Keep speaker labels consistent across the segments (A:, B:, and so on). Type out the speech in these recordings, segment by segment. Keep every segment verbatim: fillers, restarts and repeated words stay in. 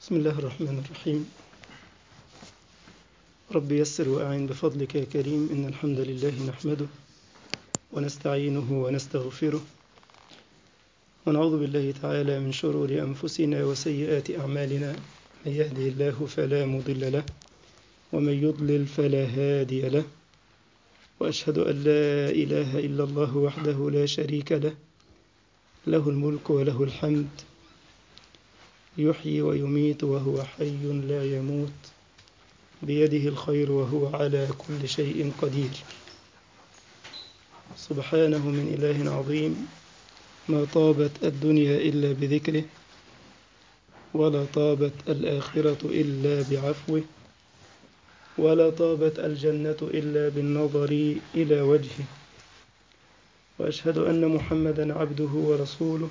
A: بسم الله الرحمن الرحيم. رب يسر وأعن بفضلك يا كريم. إن الحمد لله نحمده ونستعينه ونستغفره ونعوذ بالله تعالى من شرور أنفسنا وسيئات أعمالنا. من يهده الله فلا مضل له ومن يضلل فلا هادي له، وأشهد أن لا إله إلا الله وحده لا شريك له، له الملك وله الحمد، يحيي ويميت وهو حي لا يموت، بيده الخير وهو على كل شيء قدير. سبحانه من إله عظيم، ما طابت الدنيا إلا بذكره، ولا طابت الآخرة إلا بعفوه، ولا طابت الجنة إلا بالنظر إلى وجهه. وأشهد أن محمدا عبده ورسوله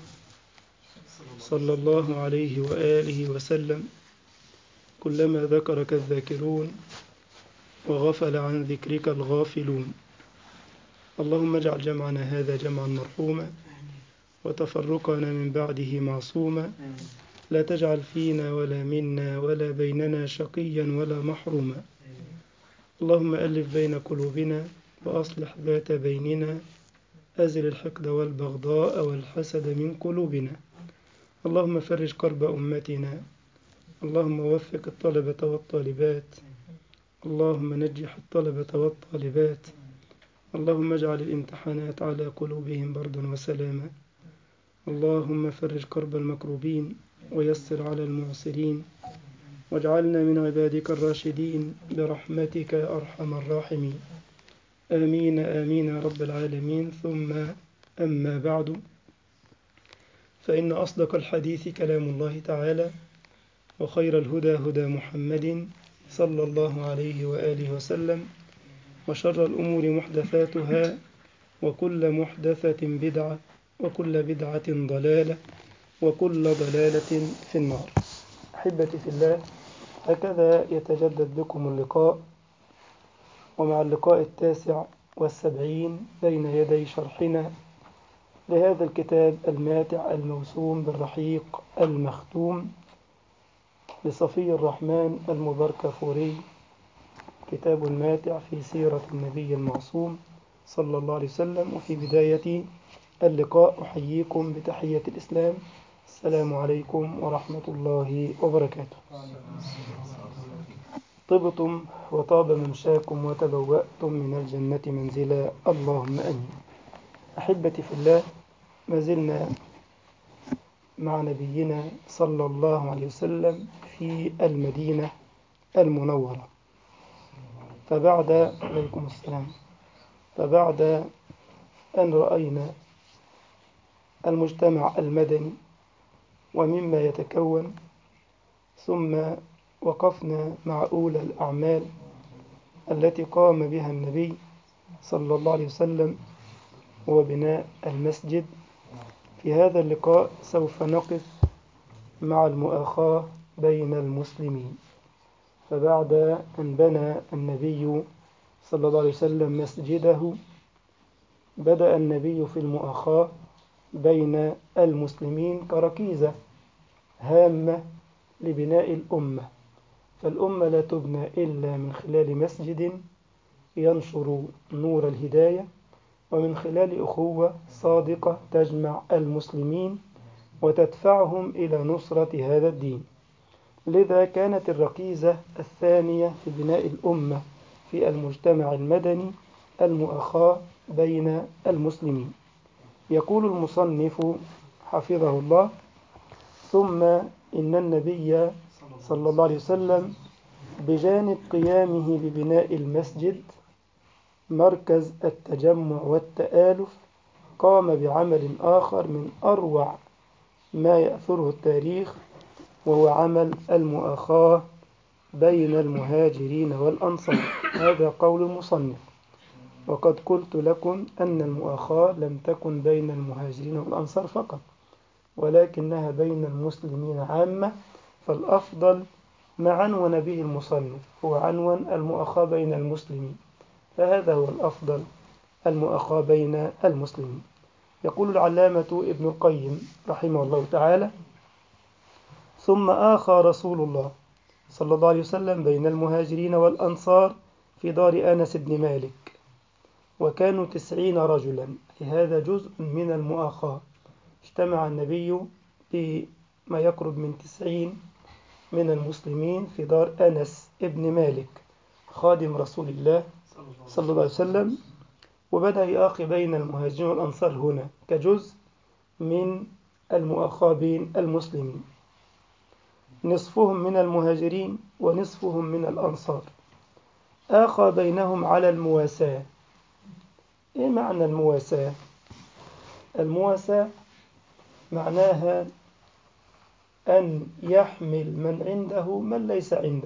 A: صلى الله عليه وآله وسلم. كلما ذكرك الذاكرون وغفل عن ذكرك الغافلون. اللهم اجعل جمعنا هذا جمعا مرحوما وتفرقنا من بعده معصوما، لا تجعل فينا ولا منا ولا بيننا شقيا ولا محروما. اللهم ألف بين قلوبنا وأصلح ذات بيننا، أزل الحقد والبغضاء والحسد من قلوبنا. اللهم فرج كرب أمتنا، اللهم وفق الطلبة والطالبات، اللهم نجح الطلبة والطالبات، اللهم اجعل الامتحانات على قلوبهم بردا وسلاما. اللهم فرج كرب المكروبين ويسر على المعسرين، واجعلنا من عبادك الراشدين برحمتك يا أرحم الراحمين. آمين آمين يا رب العالمين. ثم أما بعد، فإن أصدق الحديث كلام الله تعالى، وخير الهدى هدى محمد صلى الله عليه وآله وسلم، وشر الأمور محدثاتها، وكل محدثة بدعة، وكل بدعة ضلالة، وكل ضلالة في النار. أحبتي في الله، هكذا يتجدد بكم اللقاء، ومع اللقاء التاسع والسبعين بين يدي شرحنا لهذا الكتاب الماتع الموسوم بالرحيق المختوم لصفي الرحمن المباركفوري، كتاب ماتع في سيرة النبي المعصوم صلى الله عليه وسلم. وفي بداية اللقاء أحييكم بتحية الإسلام، السلام عليكم ورحمة الله وبركاته. طبتم وطاب ممشاكم وتبوأتم من الجنة منزلا، اللهم آمين. أحبتي في الله، ما زلنا مع نبينا صلى الله عليه وسلم في المدينة المنورة. فبعد عليكم السلام فبعد أن رأينا المجتمع المدني ومما يتكون، ثم وقفنا مع أولى الأعمال التي قام بها النبي صلى الله عليه وسلم، وبناء المسجد. في هذا اللقاء سوف نقف مع المؤاخاة بين المسلمين. فبعد أن بنى النبي صلى الله عليه وسلم مسجده، بدأ النبي في المؤاخاة بين المسلمين كركيزة هامة لبناء الأمة. فالأمة لا تبنى إلا من خلال مسجد ينشر نور الهداية، ومن خلال أخوة صادقة تجمع المسلمين وتدفعهم إلى نصرة هذا الدين. لذا كانت الركيزة الثانية في بناء الأمة في المجتمع المدني المؤاخاة بين المسلمين. يقول المصنف حفظه الله: ثم إن النبي صلى الله عليه وسلم بجانب قيامه ببناء المسجد مركز التجمع والتآلف، قام بعمل آخر من أروع ما يأثره التاريخ، وهو عمل المؤاخاة بين المهاجرين والأنصار. هذا قول المصنف. وقد قلت لكم أن المؤاخاة لم تكن بين المهاجرين والأنصار فقط، ولكنها بين المسلمين عامة. فالأفضل ما عنون به المصنف هو عنوان المؤاخاة بين المسلمين، فهذا هو الأفضل، المؤاخاة بين المسلمين. يقول العلامة ابن القيم رحمه الله تعالى: ثم آخى رسول الله صلى الله عليه وسلم بين المهاجرين والأنصار في دار أنس بن مالك، وكانوا تسعين رجلا. هذا جزء من المؤاخاة. اجتمع النبي بما يقرب من تسعين من المسلمين في دار أنس بن مالك خادم رسول الله صلى الله عليه وسلم، وبدأ يآخي بين المهاجرين والأنصار هنا كجزء من المؤاخاة بين المسلمين، نصفهم من المهاجرين ونصفهم من الأنصار. آخى بينهم على المواساة. إيه معنى المواساة؟ المواساة معناها أن يحمل من عنده من ليس عنده.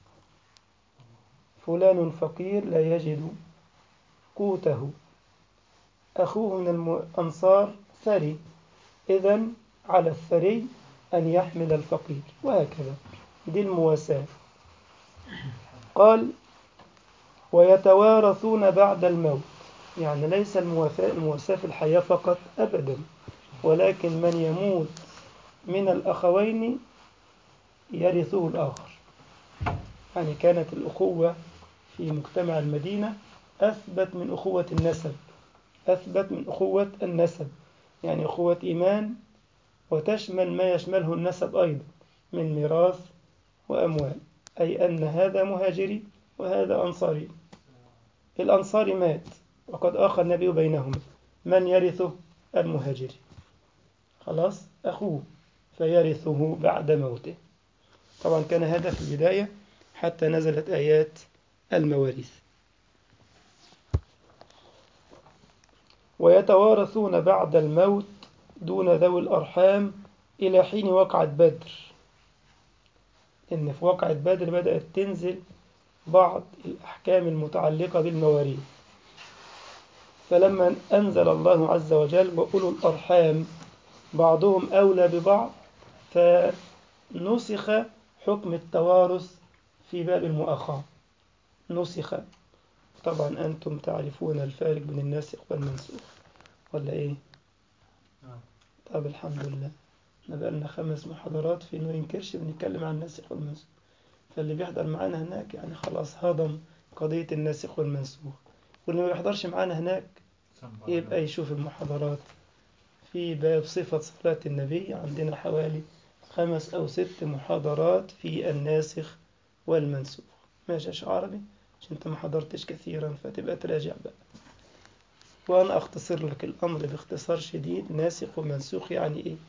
A: فلان فقير لا يجد قوته، أخوه من الأنصار ثري، إذن على الثري أن يحمل الفقير، وهكذا. دي المواساة. قال ويتوارثون بعد الموت، يعني ليس المواساة في الحياة فقط أبدا، ولكن من يموت من الأخوين يرثه الآخر. يعني كانت الأخوة في مجتمع المدينة أثبت من أخوة النسب، أثبت من أخوة النسب، يعني أخوة إيمان، وتشمل ما يشمله النسب أيضا من ميراث وأموال، أي أن هذا مهاجري وهذا أنصاري. الأنصاري مات وقد آخى النبي بينهما، من يرثه؟ المهاجري، خلاص أخوه فيرثه بعد موته. طبعا كان هذا في البداية حتى نزلت آيات المواريث. ويتوارثون بعد الموت دون ذوي الأرحام إلى حين وقعة بدر. إن في وقعة بدر بدأت تنزل بعض الأحكام المتعلقة بالمواريث، فلما أنزل الله عز وجل وأولو الأرحام بعضهم أولى ببعض، فنسخ حكم التوارث في باب المؤاخاة، نسخ. طبعا أنتم تعرفون الفارق بين الناسخ والمنسوخ ولا إيه؟ طب الحمد لله، احنا بقالنا خمس محاضرات في نور كرش بنتكلم عن الناسخ والمنسوخ، فاللي بيحضر معانا هناك يعني خلاص هضم قضية الناسخ والمنسوخ، واللي ما بيحضرش معانا هناك يبقى يشوف المحاضرات في باب صفة صلاة النبي. عندنا حوالي خمس أو ست محاضرات في الناسخ والمنسوخ. ماشي يا عربي؟ عشان انت ما حضرتش كثيرا فتبقى تراجع بقى، وأنا أختصر لك الأمر باختصار شديد. ناسخ ومنسوخ يعني إيه؟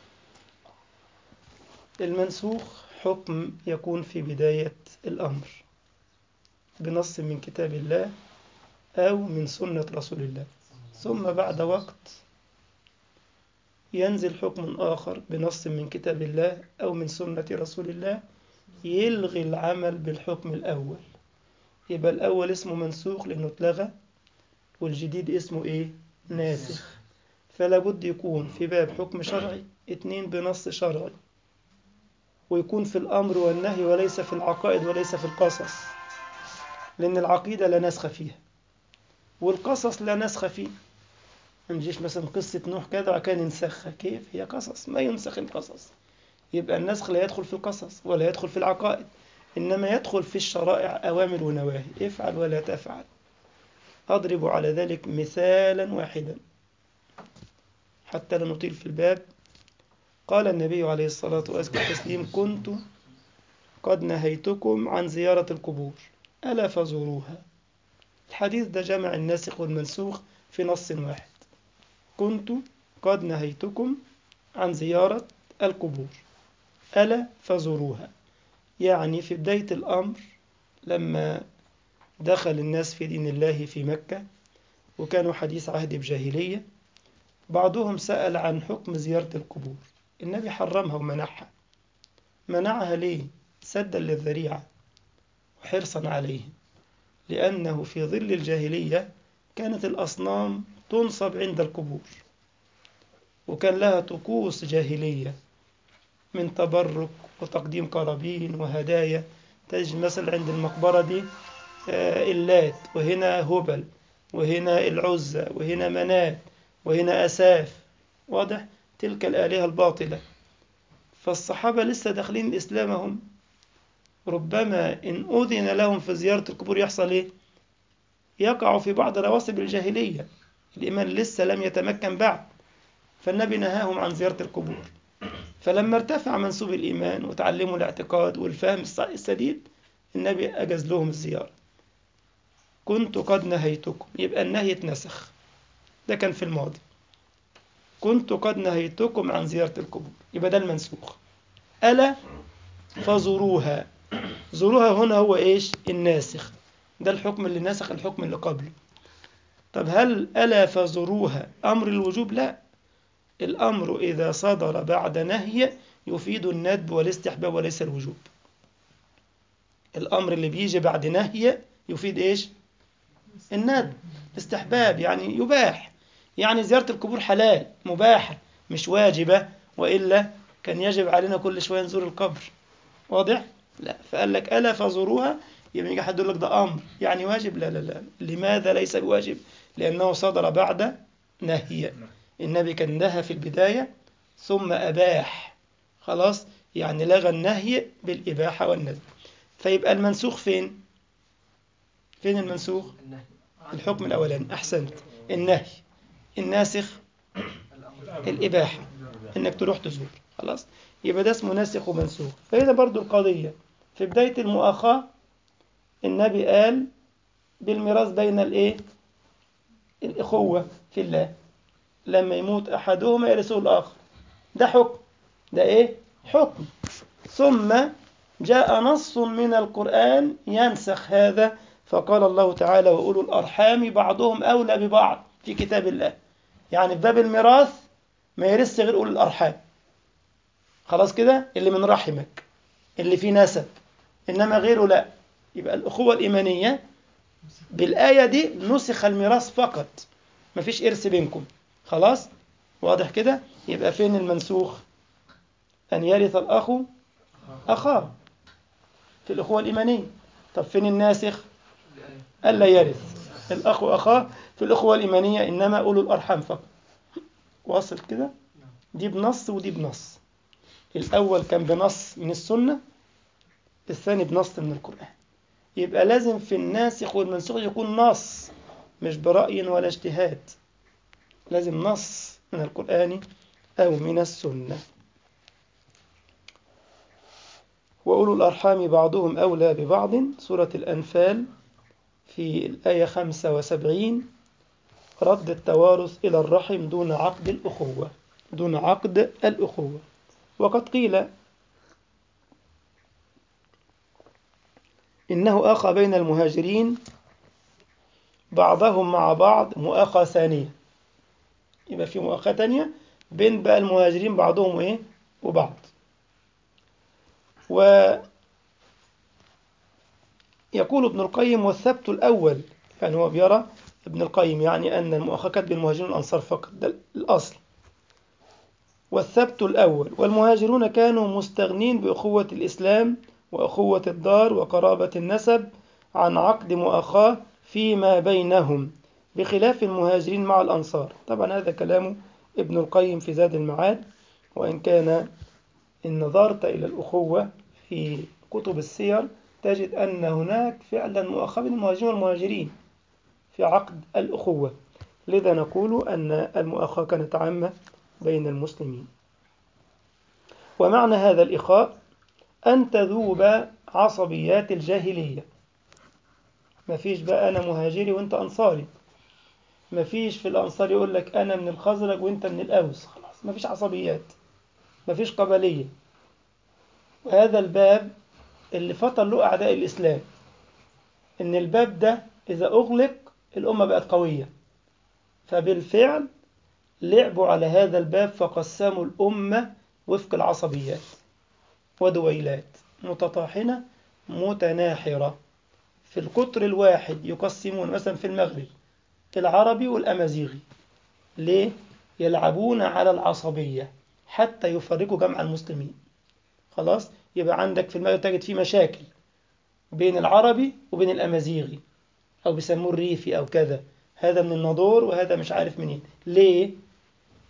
A: المنسوخ حكم يكون في بداية الأمر بنص من كتاب الله أو من سنة رسول الله، ثم بعد وقت ينزل حكم آخر بنص من كتاب الله أو من سنة رسول الله يلغي العمل بالحكم الأول، يبقى الأول اسمه منسوخ لأنه اتلغى، والجديد اسمه إيه؟ ناسخ. فلا بد يكون في باب حكم شرعي اتنين بنص شرعي، ويكون في الأمر والنهي وليس في العقائد وليس في القصص، لأن العقيدة لا نسخ فيها والقصص لا نسخ فيه. ما نجيش مثلا قصة نوح كذا وكان ينسخها، كيف؟ هي قصص ما ينسخ القصص. يبقى النسخ لا يدخل في القصص ولا يدخل في العقائد، إنما يدخل في الشرائع أوامر ونواهي، افعل ولا تفعل. أضرب على ذلك مثالا واحدا حتى لا نطيل في الباب. قال النبي عليه الصلاة والتسليم كنت قد نهيتكم عن زيارة القبور ألا فزوروها. الحديث ده جمع الناسخ والمنسوخ في نص واحد. كنت قد نهيتكم عن زيارة القبور ألا فزوروها، يعني في بداية الأمر لما دخل الناس في دين الله في مكة وكانوا حديث عهد بجاهلية، بعضهم سأل عن حكم زيارة القبور، النبي حرمها ومنعها. منعها ليه؟ سدا للذريعة وحرصا عليه، لأنه في ظل الجاهلية كانت الأصنام تنصب عند القبور، وكان لها طقوس جاهلية من تبرك وتقديم قرابين وهدايا. تجد مثلا عند المقبرة دي اللات، وهنا هبل، وهنا العزة، وهنا منات، وهنا أساف، واضح؟ تلك الآلهة الباطلة. فالصحابة لسه داخلين الإسلام هم، ربما إن أذن لهم في زيارة القبور يحصل إيه؟ يقعوا في بعض رواسب الجاهلية، الإيمان لسه لم يتمكن بعد، فالنبي نهاهم عن زيارة القبور. فلما ارتفع منسوب الإيمان وتعلموا الاعتقاد والفهم السديد، النبي أجاز لهم الزيارة. كنت قد نهيتكم، يبقى النهي اتنسخ، ده كان في الماضي. كنت قد نهيتكم عن زيارة القبور، يبقى ده المنسوخ. ألا فزوروها، زوروها هنا هو إيش؟ الناسخ، ده الحكم اللي نسخ الحكم اللي قبله. طب هل ألا فزوروها أمر الوجوب؟ لا، الأمر إذا صدر بعد نهي يفيد الندب والاستحباب وليس الوجوب. الأمر اللي بيجي بعد نهي يفيد إيش؟ الندب، استحباب، يعني يباح، يعني زيارة القبور حلال مباحة مش واجبة، وإلا كان يجب علينا كل شوية نزور القبر. واضح؟ لا، فقال لك ألا فزوروها، يبقى يجي حد يقول لك ده أمر يعني واجب، لا لا لا. لماذا ليس بواجب؟ لأنه صدر بعد نهي. النبي كان نهى في البداية ثم أباح، خلاص، يعني لغى النهي بالإباحة والندب. فيبقى المنسوخ فين؟ فين المنسوخ؟ الحكم الأولاني، أحسنت، النهي. الناسخ الإباحة، إنك تروح تزور، خلاص، يبقى ده اسمه ناسخ ومنسوخ. فهنا برضو القضية في بداية المؤاخاة النبي قال بالميراث بين الإيه؟ الإخوة في الله، لما يموت أحدهما يرثه الآخر، ده حكم، ده إيه؟ حكم. ثم جاء نص من القرآن ينسخ هذا، فقال الله تعالى وأولو الأرحام بعضهم أولى ببعض في كتاب الله. يعني في باب الميراث ما يرث غير أولو الأرحام، خلاص كده، اللي من رحمك اللي فيه نسب، إنما غيره لا. يبقى الأخوة الإيمانية بالآية دي نسخ الميراث فقط، مفيش إرث بينكم، خلاص، واضح كده. يبقى فين المنسوخ؟ أن يرث الأخ أخاه في الأخوة الإيمانية. طب فين الناسخ؟ ألا يرث الأخ أخاه في الأخوة الإيمانية، إنما أولو الأرحام فقط. واصل كده؟ دي بنص ودي بنص، الأول كان بنص من السنة، الثاني بنص من القرآن. يبقى لازم في الناسخ والمنسوخ يكون نص، مش برأي ولا اجتهاد، لازم نص من القرآن أو من السنة. وأولو الأرحام بعضهم أولى ببعض، سورة الأنفال في الآية خمسة وسبعين، رد التوارث إلى الرحم دون عقد الأخوة، دون عقد الأخوة. وقد قيل إنه آخى بين المهاجرين بعضهم مع بعض مؤاخاة ثانية، يبقى في مؤاخاة ثانية بين بقى المهاجرين بعضهم وإيه وبعض. ويقول ابن القيم والثبت الأول، يعني هو بيرى ابن القيم يعني أن المؤاخاة كانت بين المهاجرين والأنصار فقط، ده الأصل. والثبت الأول، والمهاجرون كانوا مستغنين بأخوة الإسلام وأخوة الدار وقرابة النسب عن عقد مؤاخاة فيما بينهم، بخلاف المهاجرين مع الأنصار. طبعا هذا كلام ابن القيم في زاد المعاد، وإن كان إن نظرت إلى الأخوة في كتب السير تجد أن هناك فعلا مؤاخاة بين المهاجرين والمهاجرين في عقد الأخوة، لذا نقول أن المؤاخاة كانت عامة بين المسلمين. ومعنى هذا الإخاء أن تذوب عصبيات الجاهلية، ما فيش بقى أنا مهاجري وأنت أنصاري، ما فيش في الأنصار يقول لك أنا من الخزرج وأنت من الأوس، خلاص ما فيش عصبيات، ما فيش قبلية. وهذا الباب اللي فطر له أعداء الإسلام، إن الباب ده إذا أغلق الأمة بقت قوية، فبالفعل لعبوا على هذا الباب فقسموا الأمة وفق العصبيات ودويلات متطاحنة متناحرة في القطر الواحد، يقسمون مثلا في المغرب العربي والأمازيغي، ليه؟ يلعبون على العصبية حتى يفرقوا جمع المسلمين. خلاص، يبقى عندك في المغرب تجد فيه مشاكل بين العربي وبين الأمازيغي، أو بيسموه الريفي أو كذا، هذا من الناظور وهذا مش عارف منين، ليه؟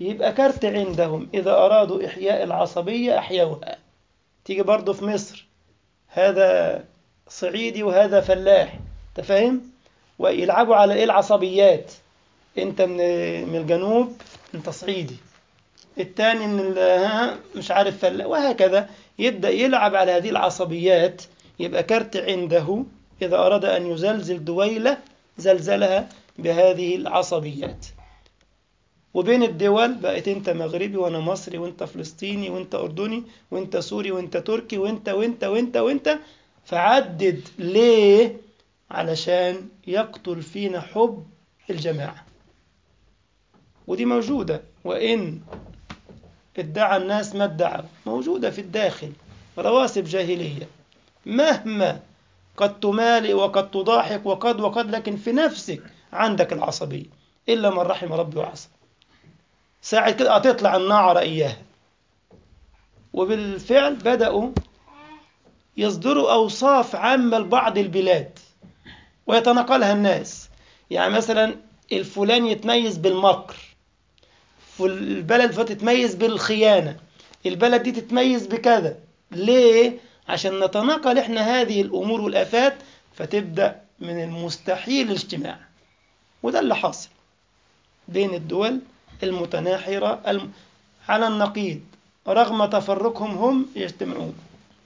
A: يبقى كارت عندهم إذا أرادوا إحياء العصبية أحيوها. تيجي برضو في مصر، هذا صعيدي وهذا فلاح، تفهم؟ ويلعبوا على إيه؟ العصبيات. أنت من من الجنوب، أنت صعيدي، التاني من ها مش عارف فلاح، وهكذا يبدأ يلعب على هذه العصبيات. يبقى كارت عنده إذا أراد أن يزلزل دويلة زلزلها بهذه العصبيات. وبين الدول بقيت انت مغربي وانا مصري وانت فلسطيني وانت اردني وانت سوري وانت تركي وانت وانت وانت وانت فعدد ليه؟ علشان يقتل فينا حب الجماعة. ودي موجودة، وإن ادعى الناس ما ادعوا، موجودة في الداخل رواسب جاهلية، مهما قد تمالئ وقد تضاحك وقد وقد لكن في نفسك عندك العصبية، إلا من رحم ربي وعصى. ساعة كده هتطلع النعرة إياها. وبالفعل بدأوا يصدروا أوصاف عامة لبعض البلاد ويتناقلها الناس. يعني مثلا الفلان يتميز بالمكر، البلد تتميز بالخيانة، البلد دي تتميز بكذا. ليه؟ عشان نتناقل احنا هذه الأمور والآفات، فتبدأ من المستحيل الاجتماع. وده اللي حاصل بين الدول المتناحرة الم... على النقيض، رغم تفرقهم هم يجتمعون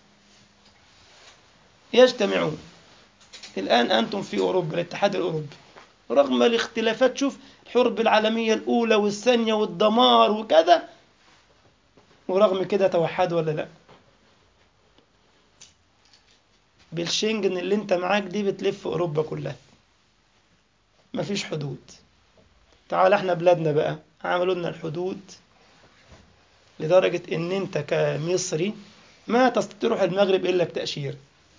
A: يجتمعون الآن أنتم في أوروبا، الاتحاد الأوروبي، رغم الاختلافات، شوف الحرب العالمية الأولى والثانية والدمار وكذا، ورغم كده توحدوا ولا لا؟ بالشنجن اللي انت معاك دي بتلف أوروبا كلها، مفيش حدود. تعال احنا بلادنا بقى عملوا لنا الحدود لدرجة ان انت كمصري ما تستطيع تروح المغرب الا بتأشيرة،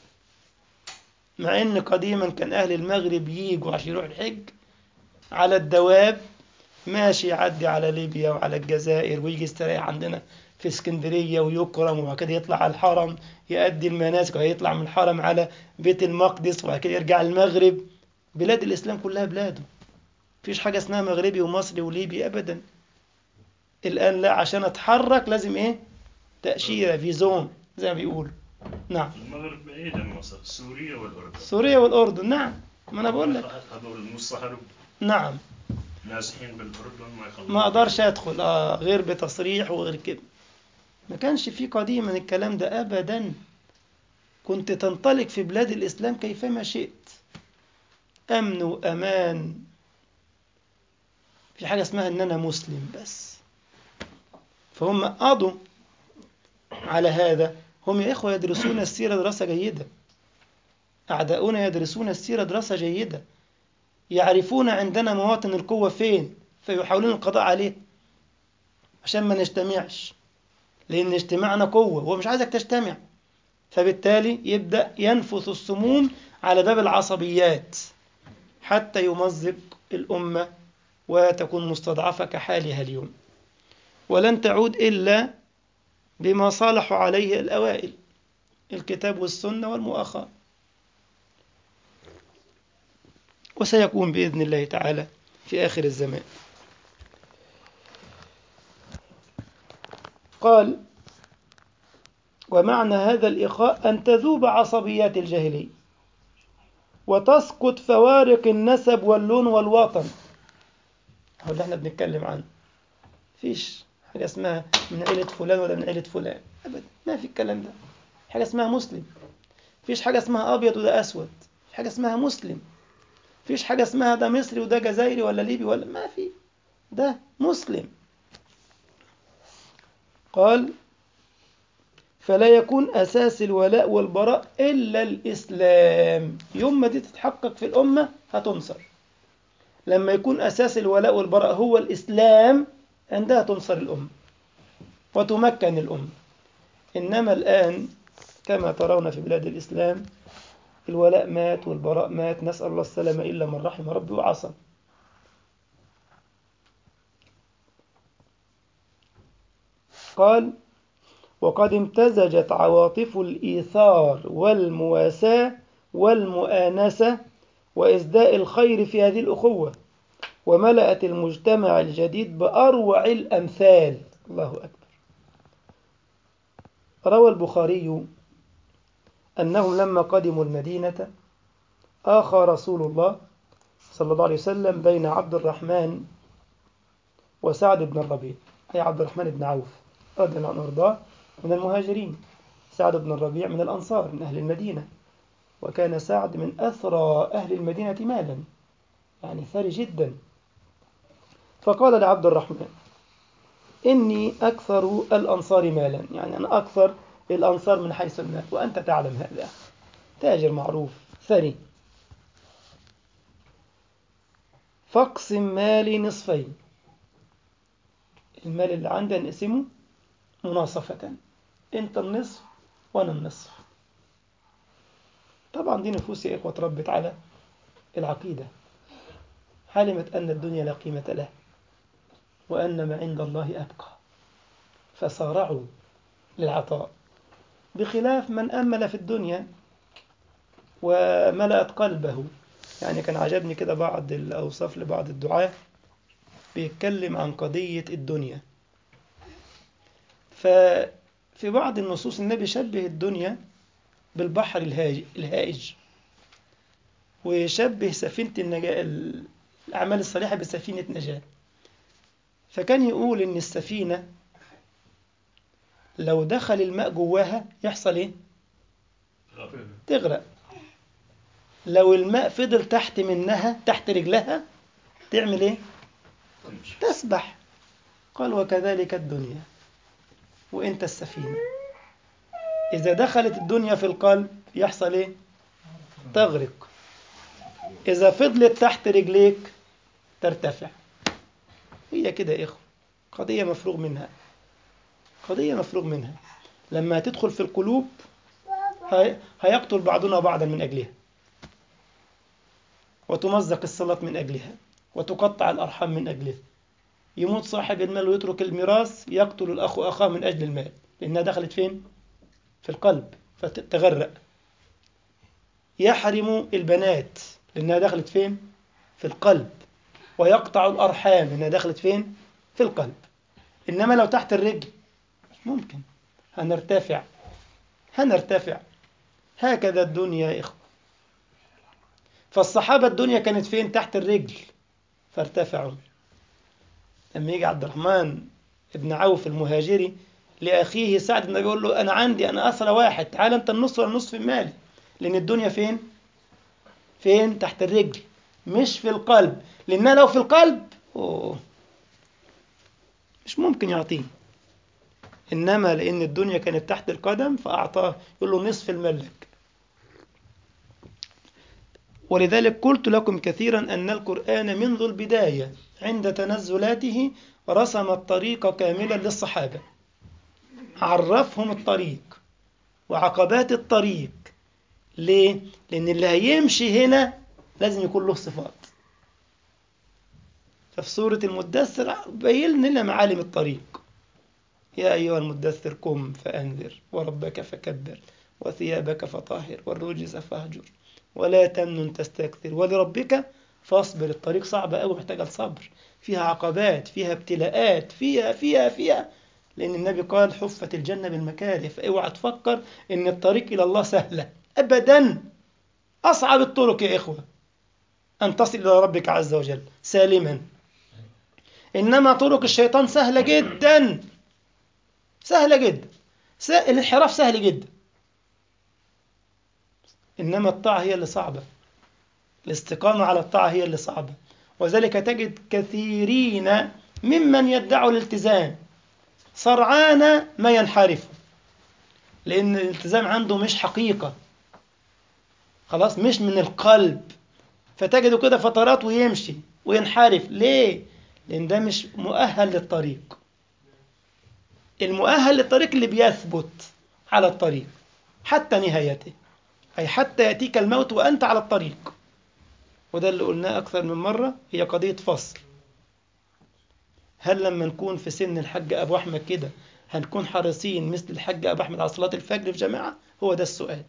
A: مع ان قديما كان اهل المغرب ييجوا عشان يروحوا الحج على الدواب، ماشي يعدي على ليبيا وعلى الجزائر ويجي يستريح عندنا في اسكندرية ويكرم، وبعد كده يطلع على الحرم يؤدي المناسك، ويطلع من الحرم على بيت المقدس، وبعد كده يرجع المغرب. بلاد الإسلام كلها بلاده، مفيش حاجة اسمها مغربي ومصري وليبي أبدا. الآن لا، عشان أتحرك لازم إيه؟ تأشيرة، فيزون زي ما بيقولوا. نعم.
B: المغرب بعيد عن مصر، سوريا والأردن.
A: سوريا والأردن، نعم، ما أنا بقول لك.
B: هذول المصحرب
A: نعم.
B: نازحين بالأردن ما يخلون.
A: ما أقدرش أدخل آه غير بتصريح وغير كده. ما كانش في قديما الكلام ده أبدا. كنت تنطلق في بلاد الإسلام كيفما شئت، أمن وأمان. في حاجة اسمها إن أنا مسلم بس. فهم قضوا على هذا. هم يا إخوة يدرسون السيرة دراسة جيدة، أعداؤنا يدرسون السيرة دراسة جيدة، يعرفون عندنا مواطن القوة فين، فيحاولون القضاء عليه عشان ما نجتمعش، لأن اجتماعنا قوة وهو مش عايزك تجتمع. فبالتالي يبدأ ينفث السموم على باب العصبيات حتى يمزق الأمة وتكون مستضعفة كحالها اليوم، ولن تعود إلا بما صالحوا عليه الأوائل، الكتاب والسنة والمؤاخاة. وسيكون بإذن الله تعالى في آخر الزمان. قال: ومعنى هذا الإخاء أن تذوب عصبيات الجاهلية وتسقط فوارق النسب واللون والوطن. هو اللي احنا بنتكلم عنه. فيش حاجة اسمها من عيلة فلان ولا من عيلة فلان أبدا، ما في الكلام ده. حاجة اسمها مسلم. فيش حاجة اسمها أبيض وده أسود. فيش حاجة اسمها مسلم. فيش حاجة اسمها ده مصري وده جزائري ولا ليبي ولا، ما في، ده مسلم. قال: فلا يكون أساس الولاء والبراء إلا الإسلام. يوم ما دي تتحقق في الأمة هتنصر. لما يكون أساس الولاء والبراء هو الإسلام، عندها تنصر الأمة وتمكن الأمة. إنما الآن كما ترون في بلاد الإسلام الولاء مات والبراء مات، نسأل الله السلامة، إلا من رحم ربي وعصى. قال: وقد امتزجت عواطف الإيثار والمواساة والمؤانسة وإسداء الخير في هذه الأخوة، وملأت المجتمع الجديد بأروع الأمثال. الله أكبر. روى البخاري أنهم لما قدموا المدينة آخى رسول الله صلى الله عليه وسلم بين عبد الرحمن وسعد بن الربيع، أي عبد الرحمن بن عوف رضي الله عنه وارضاه من المهاجرين، سعد بن الربيع من الأنصار من أهل المدينة، وكان سعد من أثرى أهل المدينة مالا، يعني ثري جدا. فقال لعبد الرحمن: إني أكثر الأنصار مالا، يعني أنا أكثر الأنصار من حيث المال، وأنت تعلم هذا، تاجر معروف ثري، فاقسم مالي نصفين، المال اللي عندي نقسمه مناصفة، أنت النصف وأنا النصف. طبعا دي نفوس يا إخوة ربت على العقيدة، علمت أن الدنيا لا قيمة لها وأن ما عند الله أبقى، فصارعوا للعطاء، بخلاف من أمل في الدنيا وملأت قلبه. يعني كان عجبني كده بعض الأوصاف لبعض الدعاة بيتكلم عن قضية الدنيا، ففي بعض النصوص النبي شبه الدنيا بالبحر الهائج، ويشبه سفينة النجاة الأعمال الصالحة بسفينة نجاة. فكان يقول إن السفينة لو دخل الماء جواها يحصل إيه؟ تغرق. لو الماء فضل تحت منها تحت رجلها تعمل إيه؟ تسبح. قال وكذلك الدنيا وإنت السفينة، إذا دخلت الدنيا في القلب يحصل إيه؟ تغرق. إذا فضلت تحت رجليك ترتفع. هي كده يا إخوة، قضية مفروغ منها، قضية مفروغ منها. لما تدخل في القلوب هيقتل بعضنا بعضا من أجلها، وتمزق الصلاة من أجلها، وتقطع الأرحام من أجلها. يموت صاحب المال ويترك الميراث، يقتل الأخ أخاه من أجل المال، لأنها دخلت فين؟ في القلب فتتغرق. يحرم البنات لأنها دخلت فين؟ في القلب. ويقطع الأرحام لأنها دخلت فين؟ في القلب. إنما لو تحت الرجل مش ممكن، هنرتفع هنرتفع. هكذا الدنيا يا إخوة. فالصحابة الدنيا كانت فين؟ تحت الرجل فارتفعوا. لما يجي عبد الرحمن ابن عوف المهاجري لأخيه سعد بن يقول له أنا عندي أنا أسرى واحد، تعال أنت النص ولا النصف في مالي، لأن الدنيا فين؟ فين؟ تحت الرجل مش في القلب، لأنها لو في القلب أوه مش ممكن يعطيه. إنما لأن الدنيا كانت تحت القدم فأعطاه، يقول له نصف المال لك. ولذلك قلت لكم كثيرا أن القرآن منذ البداية عند تنزلاته رسم الطريق كاملا للصحابة، عرفهم الطريق وعقبات الطريق. ليه؟ لأن اللي هيمشي هنا لازم يكون له صفات. ففي سورة المدثر بين لنا معالم الطريق: يا أيها المدثر قم فأنذر وربك فكبر وثيابك فطهر والرجز فاهجر ولا تمنن تستكثر ولربك فاصبر. الطريق صعبة أوي، محتاجة الصبر، فيها عقبات، فيها ابتلاءات، فيها فيها فيها لأن النبي قال حفت الجنة بالمكاره. فاوعى تفكر إن الطريق إلى الله سهلة أبدا. أصعب الطرق يا إخوة أن تصل إلى ربك عز وجل سالما، إنما طرق الشيطان سهلة جدا، سهلة جدا. الانحراف سهل جدا، إنما الطاعة هي اللي صعبة، الاستقامة على الطاعة هي اللي صعبة. وذلك تجد كثيرين ممن يدعوا الالتزام سرعان ما ينحرف، لأن الالتزام عنده مش حقيقة، خلاص مش من القلب. فتجده كده فترات ويمشي وينحرف. ليه؟ لأن ده مش مؤهل للطريق. المؤهل للطريق اللي بيثبت على الطريق حتى نهايته، أي حتى يأتيك الموت وأنت على الطريق. وده اللي قلناه أكثر من مرة، هي قضية فصل. هل لما نكون في سن الحج أبو أحمد كده هنكون حريصين مثل الحج أبو أحمد على صلاة الفجر في جماعة؟ هو ده السؤال،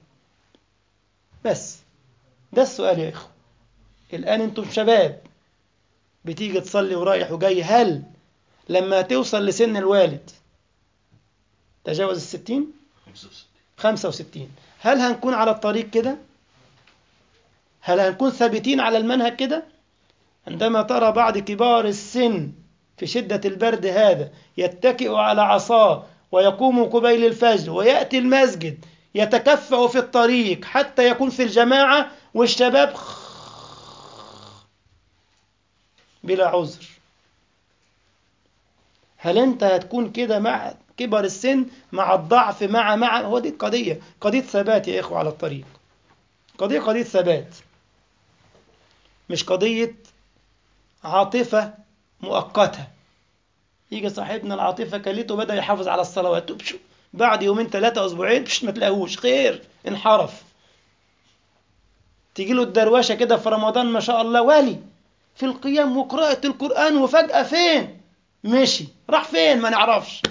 A: بس ده السؤال يا إخوة. الآن أنتم شباب بتيجي تصلي ورايح وجاي، هل لما توصل لسن الوالد تجاوز الستين
B: خمسة وستين
A: خمسة وستين، هل هنكون على الطريق كده؟ هل هنكون ثابتين على المنهج كده؟ عندما ترى بعض كبار السن في شدة البرد هذا يتكئ على عصاه ويقوم قبيل الفجر ويأتي المسجد يتكفأ في الطريق حتى يكون في الجماعة، والشباب بلا عذر، هل أنت هتكون كده مع كبر السن، مع الضعف، مع مع هو دي القضية، قضية ثبات يا إخوة على الطريق، قضية قضية ثبات، مش قضية عاطفة مؤقتة. يجي صاحبنا العاطفة كلته بدأ يحافظ على الصلوات، بشو بعد يومين ثلاثة أسبوعين بش ما تلاقوش خير، انحرف. تيجي له الدروشة كده في رمضان ما شاء الله والي في القيام وقراءة القرآن، وفجأة فين؟ مشي، راح فين ما نعرفش.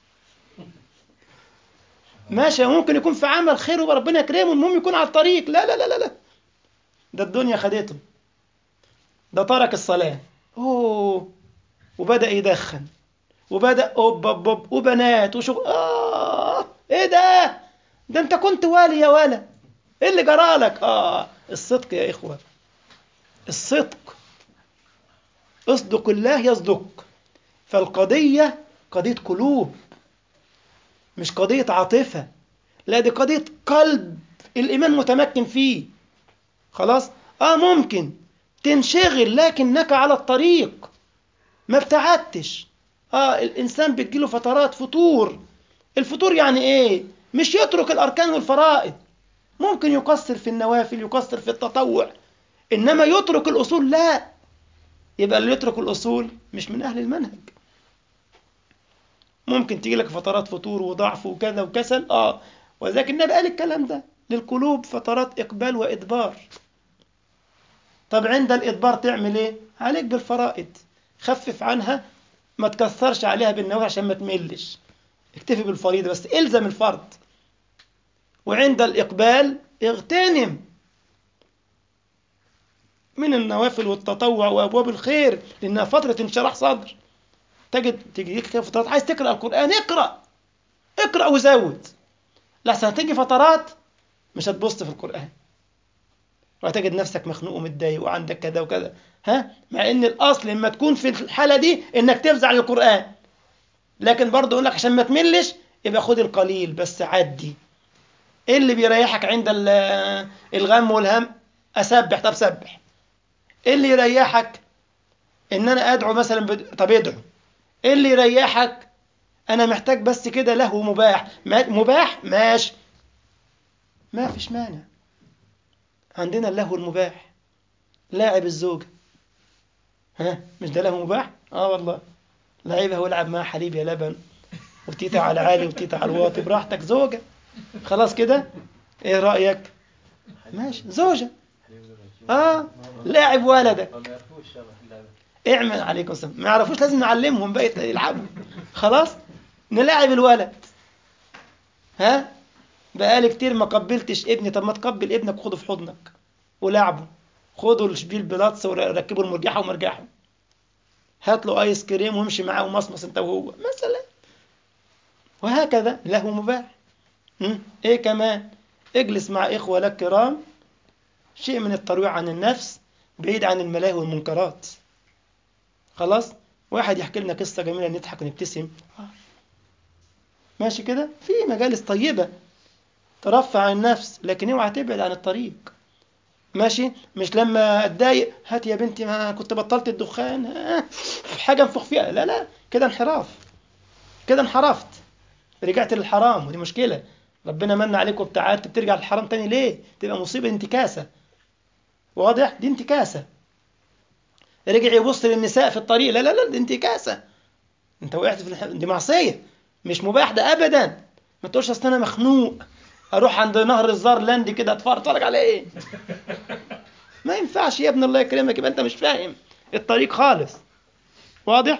A: ماشي، ممكن يكون في عمل خير وربنا يكرمه، المهم يكون على الطريق. لا لا لا لا لا، ده الدنيا خدته، ده ترك الصلاة أوه، وبدأ يدخن، وبدأ أوب أوب أوب وبنات وشغل. آه إيه ده؟ ده أنت كنت والي يا ولا، إيه اللي جرالك؟ آه الصدق يا إخوة، الصدق، اصدق الله يصدق. فالقضية قضية قلوب، مش قضية عاطفة، لا دي قضية قلب الإيمان متمكن فيه. خلاص؟ آه ممكن تنشغل لكنك على الطريق، ما ابتعدتش. آه الإنسان بتجيله فترات فتور. الفتور يعني إيه؟ مش يترك الأركان والفرائض، ممكن يقصر في النوافل، يقصر في التطوع، إنما يترك الأصول لا. يبقى اللي يترك الأصول مش من أهل المنهج. ممكن تيجي لك فترات فتور وضعف وكذا وكسل، آه ولذلك النبي قال الكلام ده للقلوب فترات إقبال وإدبار. طب عند الإدبار تعمل إيه؟ عليك بالفرائض، خفف عنها، ما تكثرش عليها بالنوافل عشان ما تملش، اكتفي بالفريضة بس، إلزم الفرض. وعند الإقبال اغتنم من النوافل والتطوع وأبواب الخير، لأنها فترة انشراح صدر. تجد تجيك فترات عايز تقرأ القرآن، اقرأ اقرأ وزود، لحسن هتيجي فترات مش هتبص في القرآن وهتجد نفسك مخنوق ومتضايق وعندك كذا وكذا، ها، مع ان الاصل لما تكون في الحالة دي انك تفزع للقرآن، لكن برضه اقول لك عشان ما تملش يبقى خد القليل بس عدي. ايه اللي بيريحك عند الغم والهم؟ اسبح، طب سبح. ايه اللي يريحك؟ ان انا ادعو مثلا بد... طب ادعو. ايه اللي يريحك؟ انا محتاج بس كده لهو مباح، ما... مباح ماشي، ما فيش مانع. عندنا اللهو المباح، لاعب الزوجة، ها مش ده لهو مباح؟ اه والله، لعيبها والعب معاها حليب يا لبن، وتيتا على العالي وتيتا على الواطي، براحتك زوجة، خلاص كده. ايه رأيك؟ ماشي زوجة، اه لاعب ولدك، اعمل عليكم السلام، ما يعرفوش لازم نعلمهم بقى يلعبوا، خلاص نلاعب الولد. ها بقالي كتير ما قبلتش ابني، طب ما تقبل ابنك وخده في حضنك ولعبه، خدوا الشبيل بلاتس وركبوا المرجحة ومرجحه، هات له ايس كريم وامشي معاه ومصمص انت وهو مثلا، وهكذا له مباح. م? ايه كمان؟ اجلس مع اخوة لك كرام، شيء من الترويع عن النفس، بعيد عن الملاهي والمنكرات. خلاص، واحد يحكي لنا قصة جميلة نضحك ونبتسم، ماشي كده، في مجالس طيبة ترفع عن النفس، لكن اوعى تبعد عن الطريق. ماشي، مش لما اتضايق هات يا بنتي ما كنت بطلت الدخان، ها حاجة انفخ فيها، لا لا كده انحراف، كده انحرفت، رجعت للحرام، ودي مشكلة. ربنا من عليك وابتعدت، بترجع للحرام تاني ليه؟ تبقى مصيبة، انتكاسة. واضح؟ دي انتكاسة. رجع يبص للنساء في الطريق، لا لا لا دي انتكاسة، انت وقعت في الح... دي معصية، مش مباح ده ابدا. ما تقولش اصل انا مخنوق اروح عند نهر الزارلاند كده اتفرج على ايه، ما ينفعش يا ابن الله يكرمك، يبقى انت مش فاهم الطريق خالص. واضح؟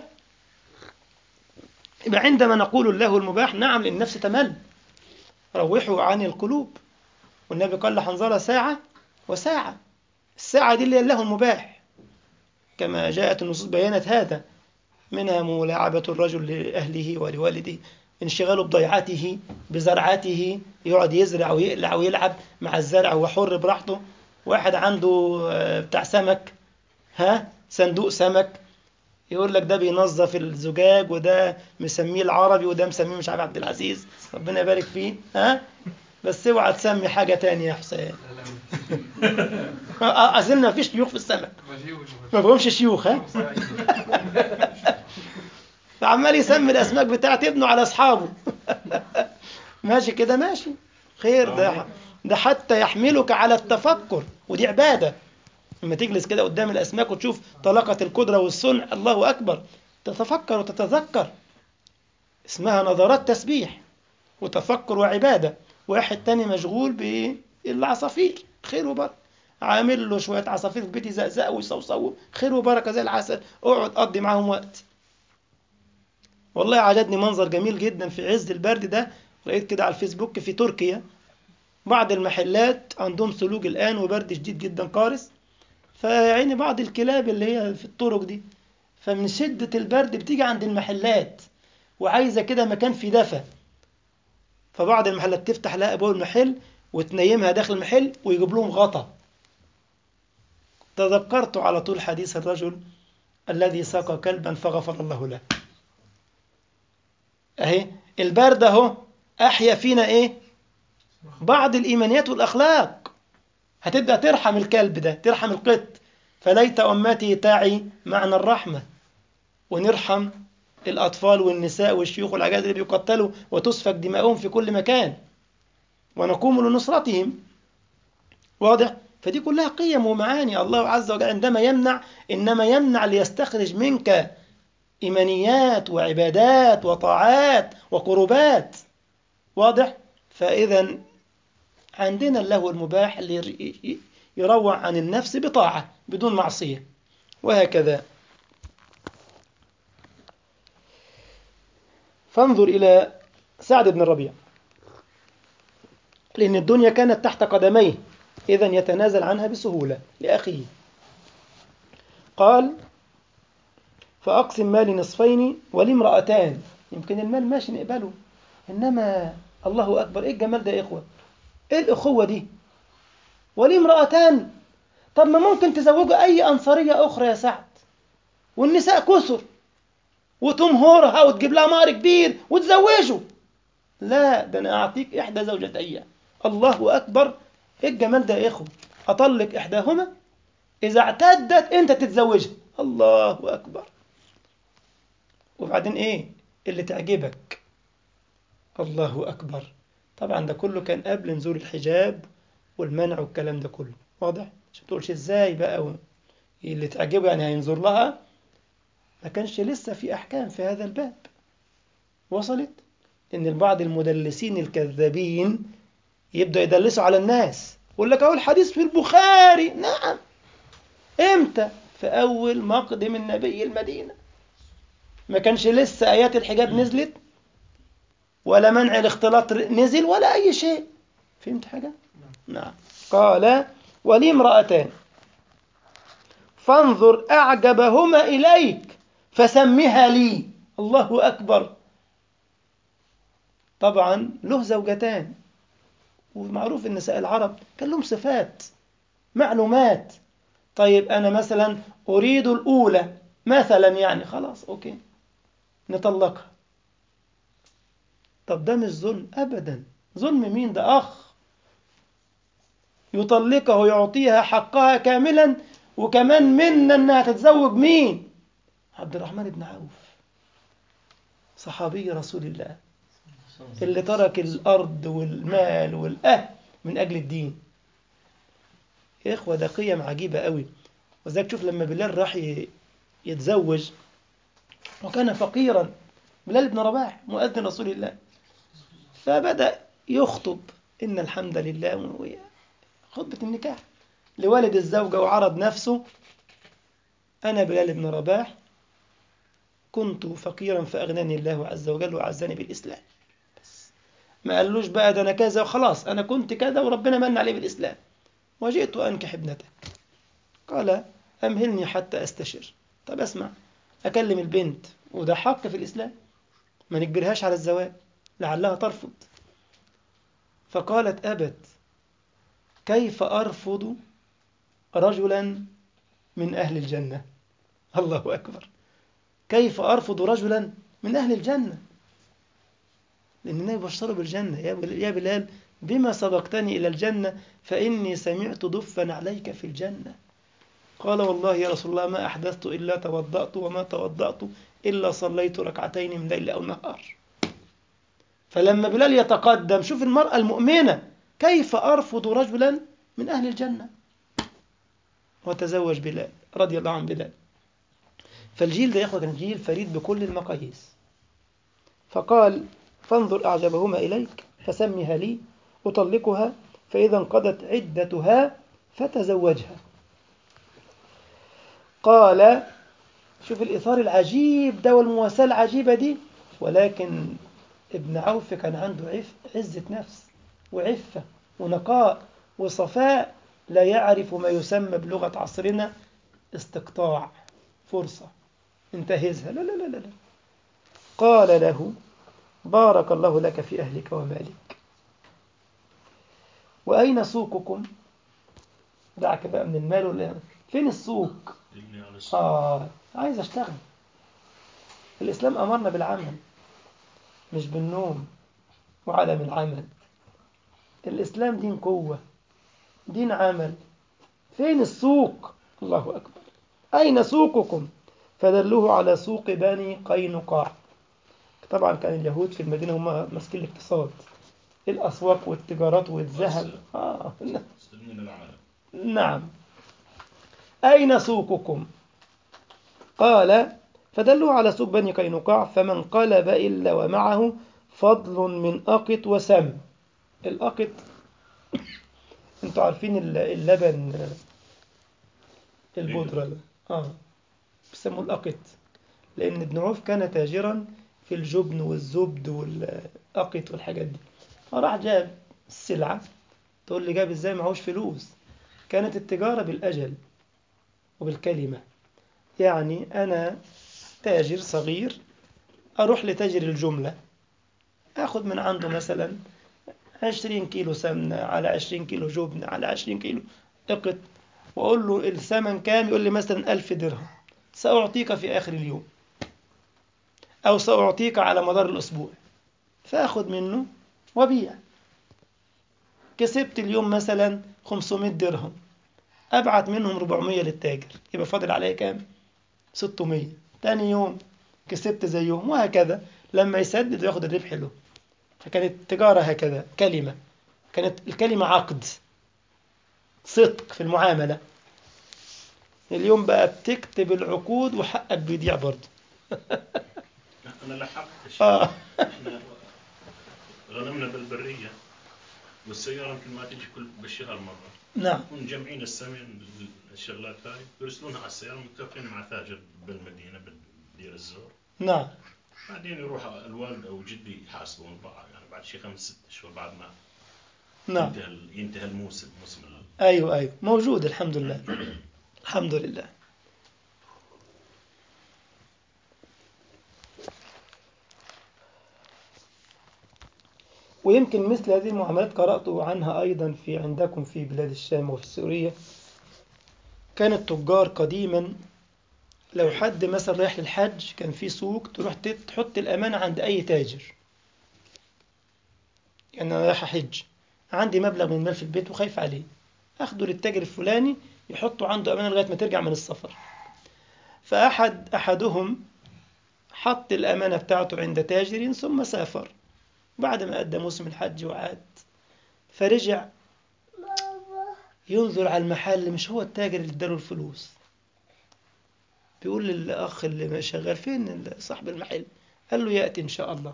A: يبقى عندما نقول الله المباح، نعم للنفس تمل، روحوا عن القلوب. والنبي قال لحنظلة ساعة وساعة، الساعة دي اللي له المباح، كما جاءت النصوص بيانت هذا، منها ملاعبة الرجل لأهله ولوالده، انشغاله بضيعته بزرعته، يقعد يزرع ويقلع ويلعب مع الزرع وهو حر براحته. واحد عنده آه، بتاع سمك، ها صندوق سمك، يقول لك ده بينظف الزجاج وده مسميه العربي وده مسميه مش عارف عبد العزيز، ربنا يبارك فيه، ها بس اوعى تسمي حاجة تانية يا حسين. أظن ما فيش شيوخ في السمك، ما فيهمش شيوخ، ها فعمال يسمي الأسماك بتاعت ابنه على أصحابه. ماشي كده، ماشي خير، ده ده حتى يحملك على التفكر، ودي عبادة. لما تجلس كده قدام الأسماك وتشوف طلاقة القدرة والصنع، الله أكبر، تتفكر وتتذكر، اسمها نظرات تسبيح وتفكر وعبادة. واحد تاني مشغول بالعصافير، خير وبركة، عامل له شوية عصافير في البيت يزقزقوا ويصوصوا، خير وبركة زي العسل، اقعد قضي معاهم وقت. والله عجبني منظر جميل جدا في عز البرد ده، لقيت كده على الفيسبوك في تركيا بعض المحلات عندهم ثلوج الآن وبرد شديد جدا قارس، فيعني بعض الكلاب اللي هي في الطرق دي، فمن شدة البرد بتيجي عند المحلات وعايزة كده مكان فيه دفى، فبعض المحلات تفتح لها أبواب المحل وتنيمها داخل المحل ويجيب لهم غطا. تذكرت على طول حديث الرجل الذي سقى كلبا فغفر الله له. أهي البرد أهو أحيا فينا إيه؟ بعض الإيمانيات والأخلاق. هتبدأ ترحم الكلب ده، ترحم القط، فليت أمتي تعي معنى الرحمة، ونرحم الأطفال والنساء والشيوخ والعجائز اللي بيقتلوا وتسفك دماؤهم في كل مكان، ونقوم لنصرتهم. واضح؟ فدي كلها قيم ومعاني. الله عز وجل عندما يمنع إنما يمنع ليستخرج منك إيمانيات وعبادات وطاعات وقربات. واضح؟ فإذا عندنا اللهو المباح اللي يروع عن النفس بطاعة بدون معصية، وهكذا. فانظر إلى سعد بن الربيع، لأن الدنيا كانت تحت قدميه، إذا يتنازل عنها بسهولة لأخيه. قال: فأقسم مالي نصفين ولي امرأتان. يمكن المال ماشي نقبله، إنما الله أكبر، إيه الجمال ده يا إخوة، إيه الأخوة دي، ولي امرأتان. طب ما ممكن تزوجوا أي أنصارية أخرى يا سعد، والنساء كثر، وتمهرها وتجيب لها مهر كبير وتزوجوا. لا، ده أنا أعطيك إحدى زوجتي. الله أكبر، إيه الجمال ده يا إخوة، أطلق إحداهما إذا اعتدت أنت تتزوجها. الله أكبر. وبعدين إيه اللي تعجبك؟ الله أكبر. طبعا ده كله كان قبل نزول الحجاب والمنع والكلام ده كله. واضح؟ مش تقولش إزاي بقى و... اللي تعجبه يعني هينظر لها، ما كانش لسه في أحكام في هذا الباب. وصلت؟ إن البعض المدلسين الكذابين يبدأ يدلسوا على الناس، يقول لك أول حديث في البخاري. نعم، إمتى؟ في أول مقدم النبي المدينة، ما كانش لسه آيات الحجاب نزلت، ولا منع الاختلاط نزل، ولا أي شيء. فهمت حاجة؟ نعم. قال: ولي امرأتان فانظر أعجبهما إليك فسمها لي. الله أكبر. طبعا له زوجتان، ومعروف إن نساء العرب كان لهم صفات معلومات. طيب أنا مثلا أريد الأولى مثلا، يعني خلاص أوكي نطلقها. طب ده مش ظلم أبدا. ظلم مين؟ ده أخ يطلقها ويعطيها حقها كاملا، وكمان منا أنها تتزوج مين؟ عبد الرحمن بن عوف، صحابي رسول الله، اللي ترك الأرض والمال والأهل من أجل الدين. يا إخوة ده قيم عجيبة قوي. وذلك تشوف لما بلال راح يتزوج وكان فقيرا، بلال بن رباح مؤذن رسول الله، فبدأ يخطب إن الحمد لله، خطبة النكاح لوالد الزوجة، وعرض نفسه: أنا بلال بن رباح كنت فقيرا فأغناني الله عز وجل وأعزني بالإسلام. بس ما قالوش بقى ده أنا كذا وخلاص، أنا كنت كذا وربنا من عليه بالإسلام وجئت أنكح ابنتك. قال: أمهلني حتى أستشر. طب أسمع، أكلم البنت، وده حق في الإسلام، ما نجبرهاش على الزواج لعلها ترفض. فقالت أبت، كيف أرفض رجلا من أهل الجنة؟ الله أكبر، كيف أرفض رجلا من أهل الجنة؟ لأن النبي بشره بالجنة، يا بلال بما سبقتني إلى الجنة فإني سمعت دفا عليك في الجنة. قال والله يا رسول الله ما أحدثت إلا توضأت، وما توضأت إلا صليت ركعتين من ليل أو نهار. فلما بلال يتقدم، شوف المرأة المؤمنة، كيف أرفض رجلا من أهل الجنة؟ وتزوج بلال رضي الله عن بلال. فالجيل ده يا أخوة كان جيل فريد بكل المقاييس. فقال فانظر أعجبهما إليك فسمها لي أطلقها، فإذا انقضت عدتها فتزوجها. قال شوف الإثار العجيب ده والمواساة العجيبة دي. ولكن ابن عوف كان عنده عف عزة نفس وعفة ونقاء وصفاء، لا يعرف ما يسمى بلغة عصرنا استقطاع فرصة انتهزها، لا لا لا لا. قال له بارك الله لك في أهلك ومالك، وأين سوقكم؟ دعك بقى من المال ولا فين السوق؟ آه عايز أشتغل. الإسلام أمرنا بالعمل مش بالنوم وعدم العمل. الإسلام دين قوة، دين عمل. فين السوق؟ الله أكبر. أين سوقكم؟ فدلوه على سوق بني قينقاع. طبعا كان اليهود في المدينة هم ماسكين الاقتصاد، الأسواق والتجارات والذهب. آه. نعم. أين سوقكم؟ قال فدلوا على سوق بني قينقاع، فمن قلب إلا ومعه فضل من أقط وسم. الأقط انتوا عارفين اللبن البودرة ده. آه بيسموه الأقط، لأن ابن عوف كان تاجرا في الجبن والزبد والأقط والحاجات دي. فراح جاب السلعة، تقول لي جاب ازاي معهوش فلوس؟ كانت التجارة بالأجل وبالكلمة. يعني أنا تاجر صغير، أروح لتاجر الجملة، أخذ من عنده مثلا عشرين كيلو سمنة على عشرين كيلو جبن على عشرين كيلو اقط، وأقول له الثمن كام؟ يقول لي مثلا ألف درهم، سأعطيك في آخر اليوم أو سأعطيك على مدار الأسبوع. فأخذ منه وبيع. كسبت اليوم مثلا خمسمائة درهم، أبعت منهم أربعمائة للتاجر، يبقى فاضل عليه كام؟ ستمائة. تاني يوم كسبت زيهم، وهكذا لما يسدد وياخد الربح له. فكانت التجارة هكذا، كلمة، كانت الكلمة عقد، صدق في المعاملة. اليوم بقى بتكتب العقود وحقك بيضيع برضه.
B: أنا لحقت
A: آه.
B: إحنا غنمنا بالبرية، والسيارة يمكن ما تيجي كل بالشهر مرة.
A: نعم.
B: مجمعين السمن الشغلات هاي يرسلونها على السيارة، متفقين مع تاجر بالمدينة بدير الزور.
A: نعم.
B: بعدين يروح الوالد أو جدي يحاسبون بعض، يعني بعد شي خمس ست أشهر بعد ما
A: نعم.
B: ينتهي ينتهي الموسم موسم ال...
A: أيوة أيوة موجود الحمد لله. الحمد لله. ويمكن مثل هذه المعاملات قرأت عنها أيضا في عندكم في بلاد الشام وفي سوريا. كان التجار قديما لو حد مثلا رايح للحج، كان في سوق تروح تحط الأمانة عند أي تاجر. يعني أنا رايح أحج، عندي مبلغ من المال في البيت وخايف عليه، أخده للتاجر الفلاني يحطه عنده أمانة لغاية ما ترجع من السفر. فأحد أحدهم حط الأمانة بتاعته عند تاجر ثم سافر. بعد ما أدى موسم الحج وعاد، فرجع ينظر على المحل، مش هو التاجر اللي اداله الفلوس. بيقول للأخ اللي شغال فين صاحب المحل؟ قال له يأتي إن شاء الله.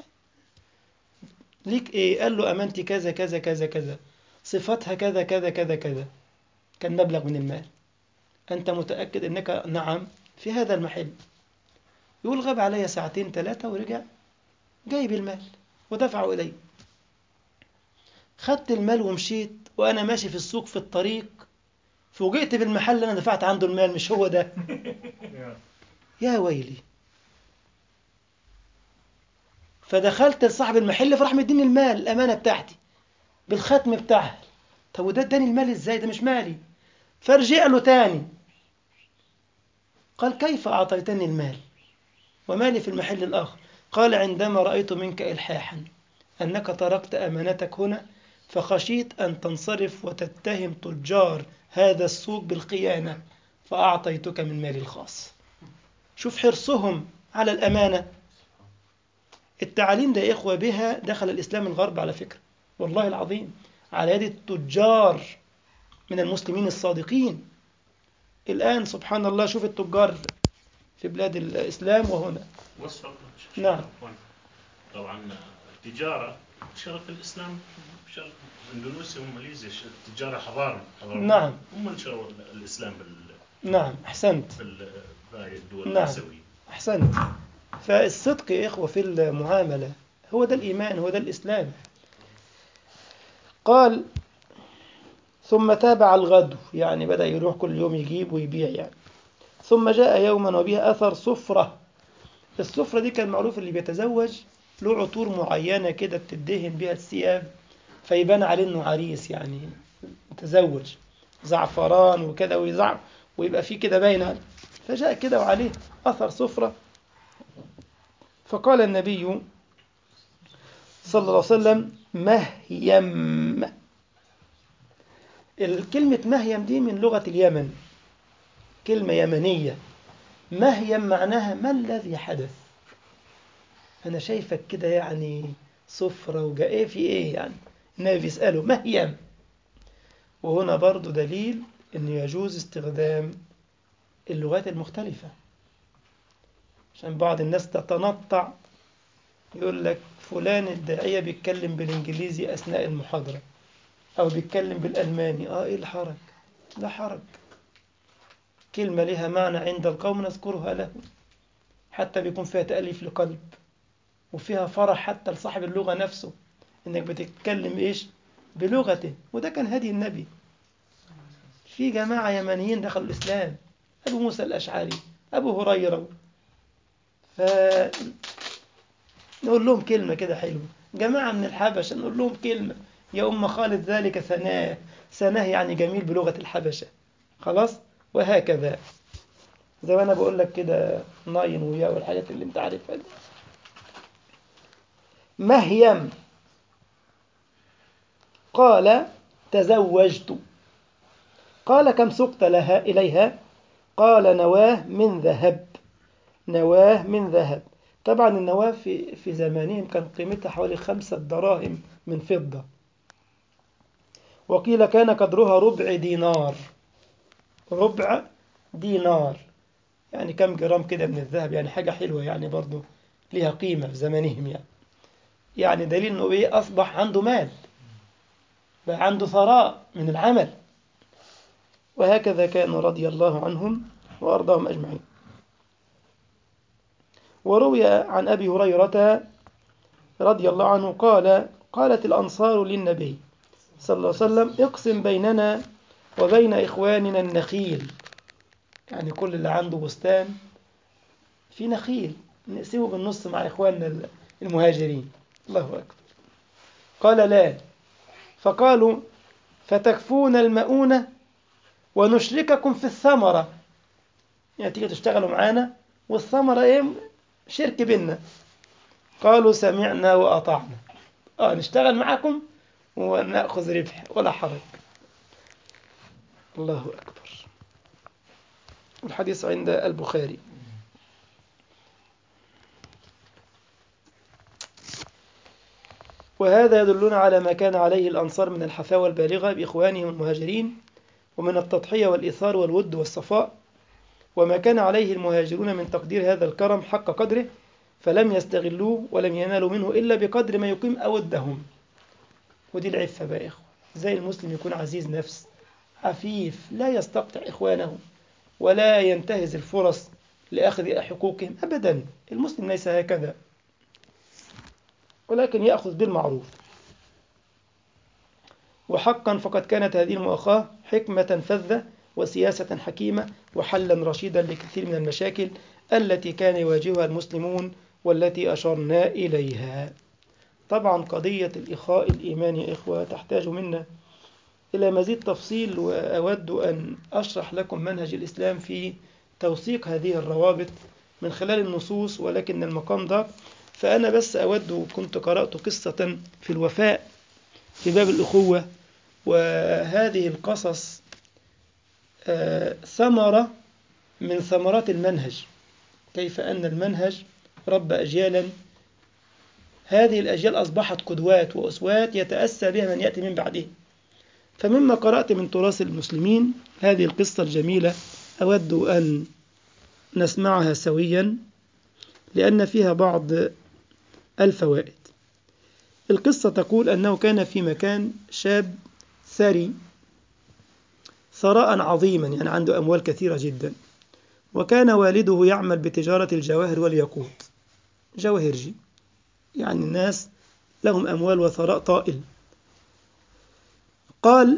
A: ليك إيه؟ قال له أمانتي كذا كذا كذا كذا، صفتها كذا كذا كذا كذا، كان مبلغ من المال. أنت متأكد أنك نعم في هذا المحل؟ يقول غاب علي ساعتين ثلاثة ورجع جايب المال ودفعه إلي. خدت المال ومشيت، وأنا ماشي في السوق في الطريق فوجئت بالمحل اللي أنا دفعت عنده المال مش هو ده. يا ويلي. فدخلت لصاحب المحل فراح مديني المال الأمانة بتاعتي بالختم بتاعها. طب وده اداني المال ازاي؟ ده مش مالي. فرجع له تاني قال كيف أعطيتني المال ومالي في المحل الآخر؟ قال عندما رأيت منك إلحاحا أنك تركت أمانتك هنا فخشيت أن تنصرف وتتهم تجار هذا السوق بالخيانة فأعطيتك من مالي الخاص. شوف حرصهم على الأمانة. التعليم ده يا إخوة بها دخل الإسلام الغرب على فكرة، والله العظيم، على يد التجار من المسلمين الصادقين. الآن سبحان الله شوف التجار في بلاد الإسلام وهنا.
B: وصفة
A: نعم.
B: طبعا التجارة شرق الإسلام، شرق إندونيسيا وماليزيا التجارة حضارة حضارة
A: نعم.
B: هم نشروا الإسلام بال
A: نعم أحسنت.
B: في هاي الدول
A: نعم
B: الآسيوية.
A: أحسنت. فالصدق يا إخوة في المعاملة هو ده الإيمان، هو ده الإسلام. قال ثم تابع الغدو، يعني بدأ يروح كل يوم يجيب ويبيع يعني. ثم جاء يوما وبه أثر صفرة. الصفرة دي كان معروف اللي بيتزوج له عطور معينة كده بتدهن بها الثياب فيبان عليه انه عريس يعني متزوج، زعفران وكده ويزعف ويبقى فيه كده باين عليه. فجاء كده وعليه أثر صفرة. فقال النبي صلى الله عليه وسلم مهيم. الكلمة مهيم دي من لغة اليمن، كلمة يمنية. مهيم معناها ما الذي حدث؟ أنا شايفك كده يعني صفرة وجاء إيه في إيه يعني. النبي بيسأله مهيم. وهنا برضو دليل أن يجوز استخدام اللغات المختلفة، عشان بعض الناس تتنطع يقول لك فلان الداعية بيتكلم بالإنجليزي أثناء المحاضرة أو بيتكلم بالألماني. آه إيه الحرج؟ لا حرج. كلمة لها معنى عند القوم نذكرها له، حتى بيكون فيها تأليف لقلب وفيها فرح حتى لصاحب اللغة نفسه إنك بتتكلم إيش بلغته. وده كان هدي النبي. في جماعة يمنيين دخلوا الإسلام، أبو موسى الأشعري، أبو هريرة، فنقول لهم كلمة كده حلوة. جماعة من الحبشة نقول لهم كلمة يا أم خالد ذلك ثناه. ثناه يعني جميل بلغة الحبشة. خلاص. وهكذا زي ما أنا بقول لك كده ناين ويا والحاجات اللي أنت عارفها دي. مهيم. قال تزوجت. قال كم سقت لها إليها؟ قال نواه من ذهب. نواه من ذهب. طبعا النواة في في زمانهم كان قيمتها حوالي خمسة دراهم من فضة، وقيل كان قدرها ربع دينار. ربع دينار يعني كم جرام كده من الذهب، يعني حاجة حلوة يعني برضو ليها قيمة في زمانهم يعني. يعني دليل انه ايه اصبح عنده مال، بقى عنده ثراء من العمل. وهكذا كانوا رضي الله عنهم وارضاهم اجمعين. وروي عن ابي هريرة رضي الله عنه قال قالت الانصار للنبي صلى الله عليه وسلم اقسم بيننا وبين إخواننا النخيل. يعني كل اللي عنده بستان في نخيل نقسمه بالنص مع إخواننا المهاجرين. الله أكبر. قال لا. فقالوا فتكفون المؤونة ونشرككم في الثمرة، يعني تيجي تشتغلوا معانا والثمرة إيه شرك بينا. قالوا سمعنا وأطعنا. آه نشتغل معكم ونأخذ ربح ولا حرج. الله أكبر. الحديث عند البخاري. وهذا يدلنا على ما كان عليه الأنصار من الحفاوة البالغة بإخوانهم المهاجرين، ومن التضحية والإيثار والود والصفاء، وما كان عليه المهاجرون من تقدير هذا الكرم حق قدره، فلم يستغلوه ولم ينالوا منه إلا بقدر ما يقيم أودهم. ودي العفة بقى يا إخوة. زي المسلم يكون عزيز نفس عفيف لا يستقطع إخوانه ولا ينتهز الفرص لأخذ حقوقهم أبدا. المسلم ليس هكذا، ولكن يأخذ بالمعروف. وحقا فقد كانت هذه المؤاخاة حكمة فذة وسياسة حكيمة وحلا رشيدا لكثير من المشاكل التي كان يواجهها المسلمون والتي أشرنا إليها. طبعا قضية الإخاء الإيماني يا إخوة تحتاج منا إلى مزيد تفصيل، وأود أن أشرح لكم منهج الإسلام في توثيق هذه الروابط من خلال النصوص، ولكن المقام ضاق، فأنا بس أود، كنت قرأت قصة في الوفاء في باب الأخوة، وهذه القصص آه ثمرة من ثمرات المنهج، كيف أن المنهج رب أجيالا، هذه الأجيال أصبحت قدوات وأسوات يتأسى بها من يأتي من بعده. فمما قرأت من تراث المسلمين هذه القصة الجميلة أود أن نسمعها سويا لأن فيها بعض الفوائد. القصة تقول أنه كان في مكان شاب ثري ثراء عظيما، يعني عنده أموال كثيرة جدا، وكان والده يعمل بتجارة الجواهر والياقوت، جواهرجي، يعني الناس لهم أموال وثراء طائل. قال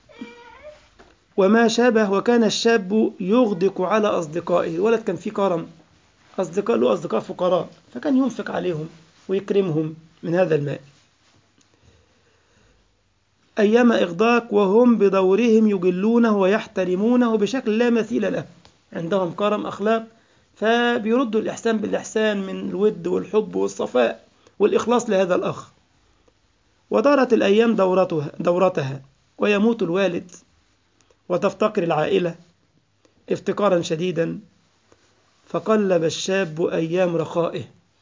A: وما شابه، وكان الشاب يغدق على أصدقائه، الولد كان فيه كرم، أصدقاء له أصدقاء فقراء، فكان ينفق عليهم ويكرمهم من هذا المال أيام إغداق، وهم بدورهم يجلونه ويحترمونه بشكل لا مثيل له، عندهم كرم أخلاق، فبيردوا الإحسان بالإحسان من الود والحب والصفاء والإخلاص لهذا الأخ. ودارت الأيام دورتها, دورتها ويموت الوالد وتفتقر العائلة افتقارا شديدا، فقلب الشاب أيام رخائه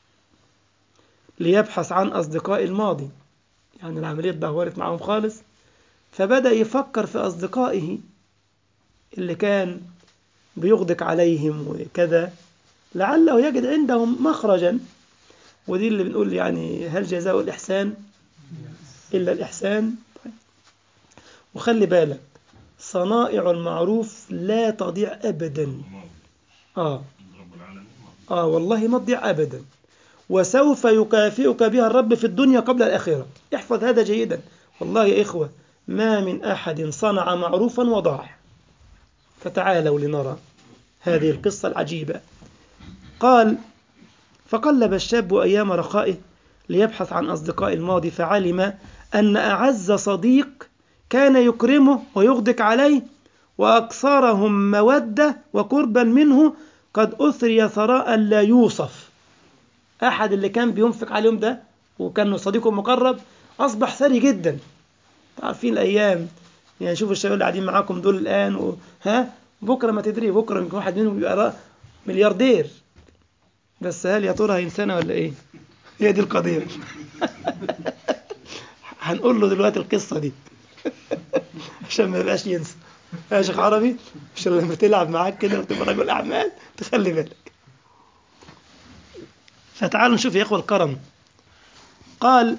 A: ليبحث عن أصدقاء الماضي، يعني العملية اتدهورت معهم خالص، فبدأ يفكر في أصدقائه اللي كان بيغدق عليهم وكذا، لعله يجد عندهم مخرجا. ودي اللي بنقول يعني هل جزاء الإحسان إلا الإحسان. وخلي بالك صنائع المعروف لا تضيع أبدا، آه آه والله ما تضيع أبدا، وسوف يكافئك بها الرب في الدنيا قبل الآخرة. احفظ هذا جيدا، والله يا إخوة ما من أحد صنع معروفا وضاع. فتعالوا لنرى هذه القصة العجيبة. قال فقلب الشاب أيام رخائه ليبحث عن أصدقاء الماضي، فعلم أن أعز صديق كان يكرمه ويغدق عليه وأكثرهم مودة وقربا منه قد أثري ثراء لا يوصف. أحد اللي كان بينفق عليهم ده وكان صديقه مقرب أصبح ثري جدا. تعرفين الأيام، يعني شوفوا الشباب اللي قاعدين معاكم دول الآن و... ها بكرة ما تدري، بكرة يمكن واحد منهم يبقى ملياردير، بس هل يا ترى هينسانا ولا إيه؟ هي دي القضية. هنقول له دلوقتي القصة دي عشان ما يبقاش ينسى. يا شيخ عربي عشان لما تلعب معاك كده وتبقى رجل أعمال تخلي بالك. فتعالوا نشوف يا إخوة الكرم. قال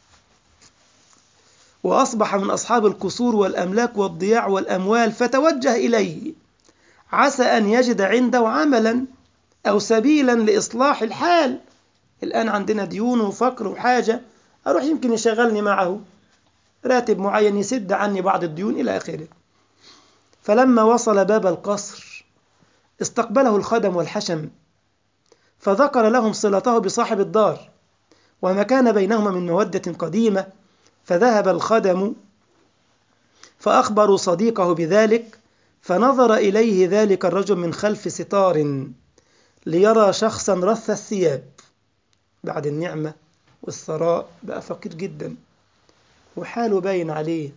A: وأصبح من أصحاب القصور والأملاك والضياع والأموال، فتوجه إليه عسى أن يجد عنده عملا أو سبيلا لإصلاح الحال. الآن عندنا ديون وفقر وحاجة، أروح يمكن يشغلني معه راتب معين يسد عني بعض الديون إلى آخره. فلما وصل باب القصر استقبله الخدم والحشم، فذكر لهم صلته بصاحب الدار وما كان بينهما من مودة قديمة. فذهب الخدم فأخبروا صديقه بذلك، فنظر إليه ذلك الرجل من خلف ستار ليرى شخصا رث الثياب، بعد النعمة والثراء بقى فقير جدا وحاله باين عليه،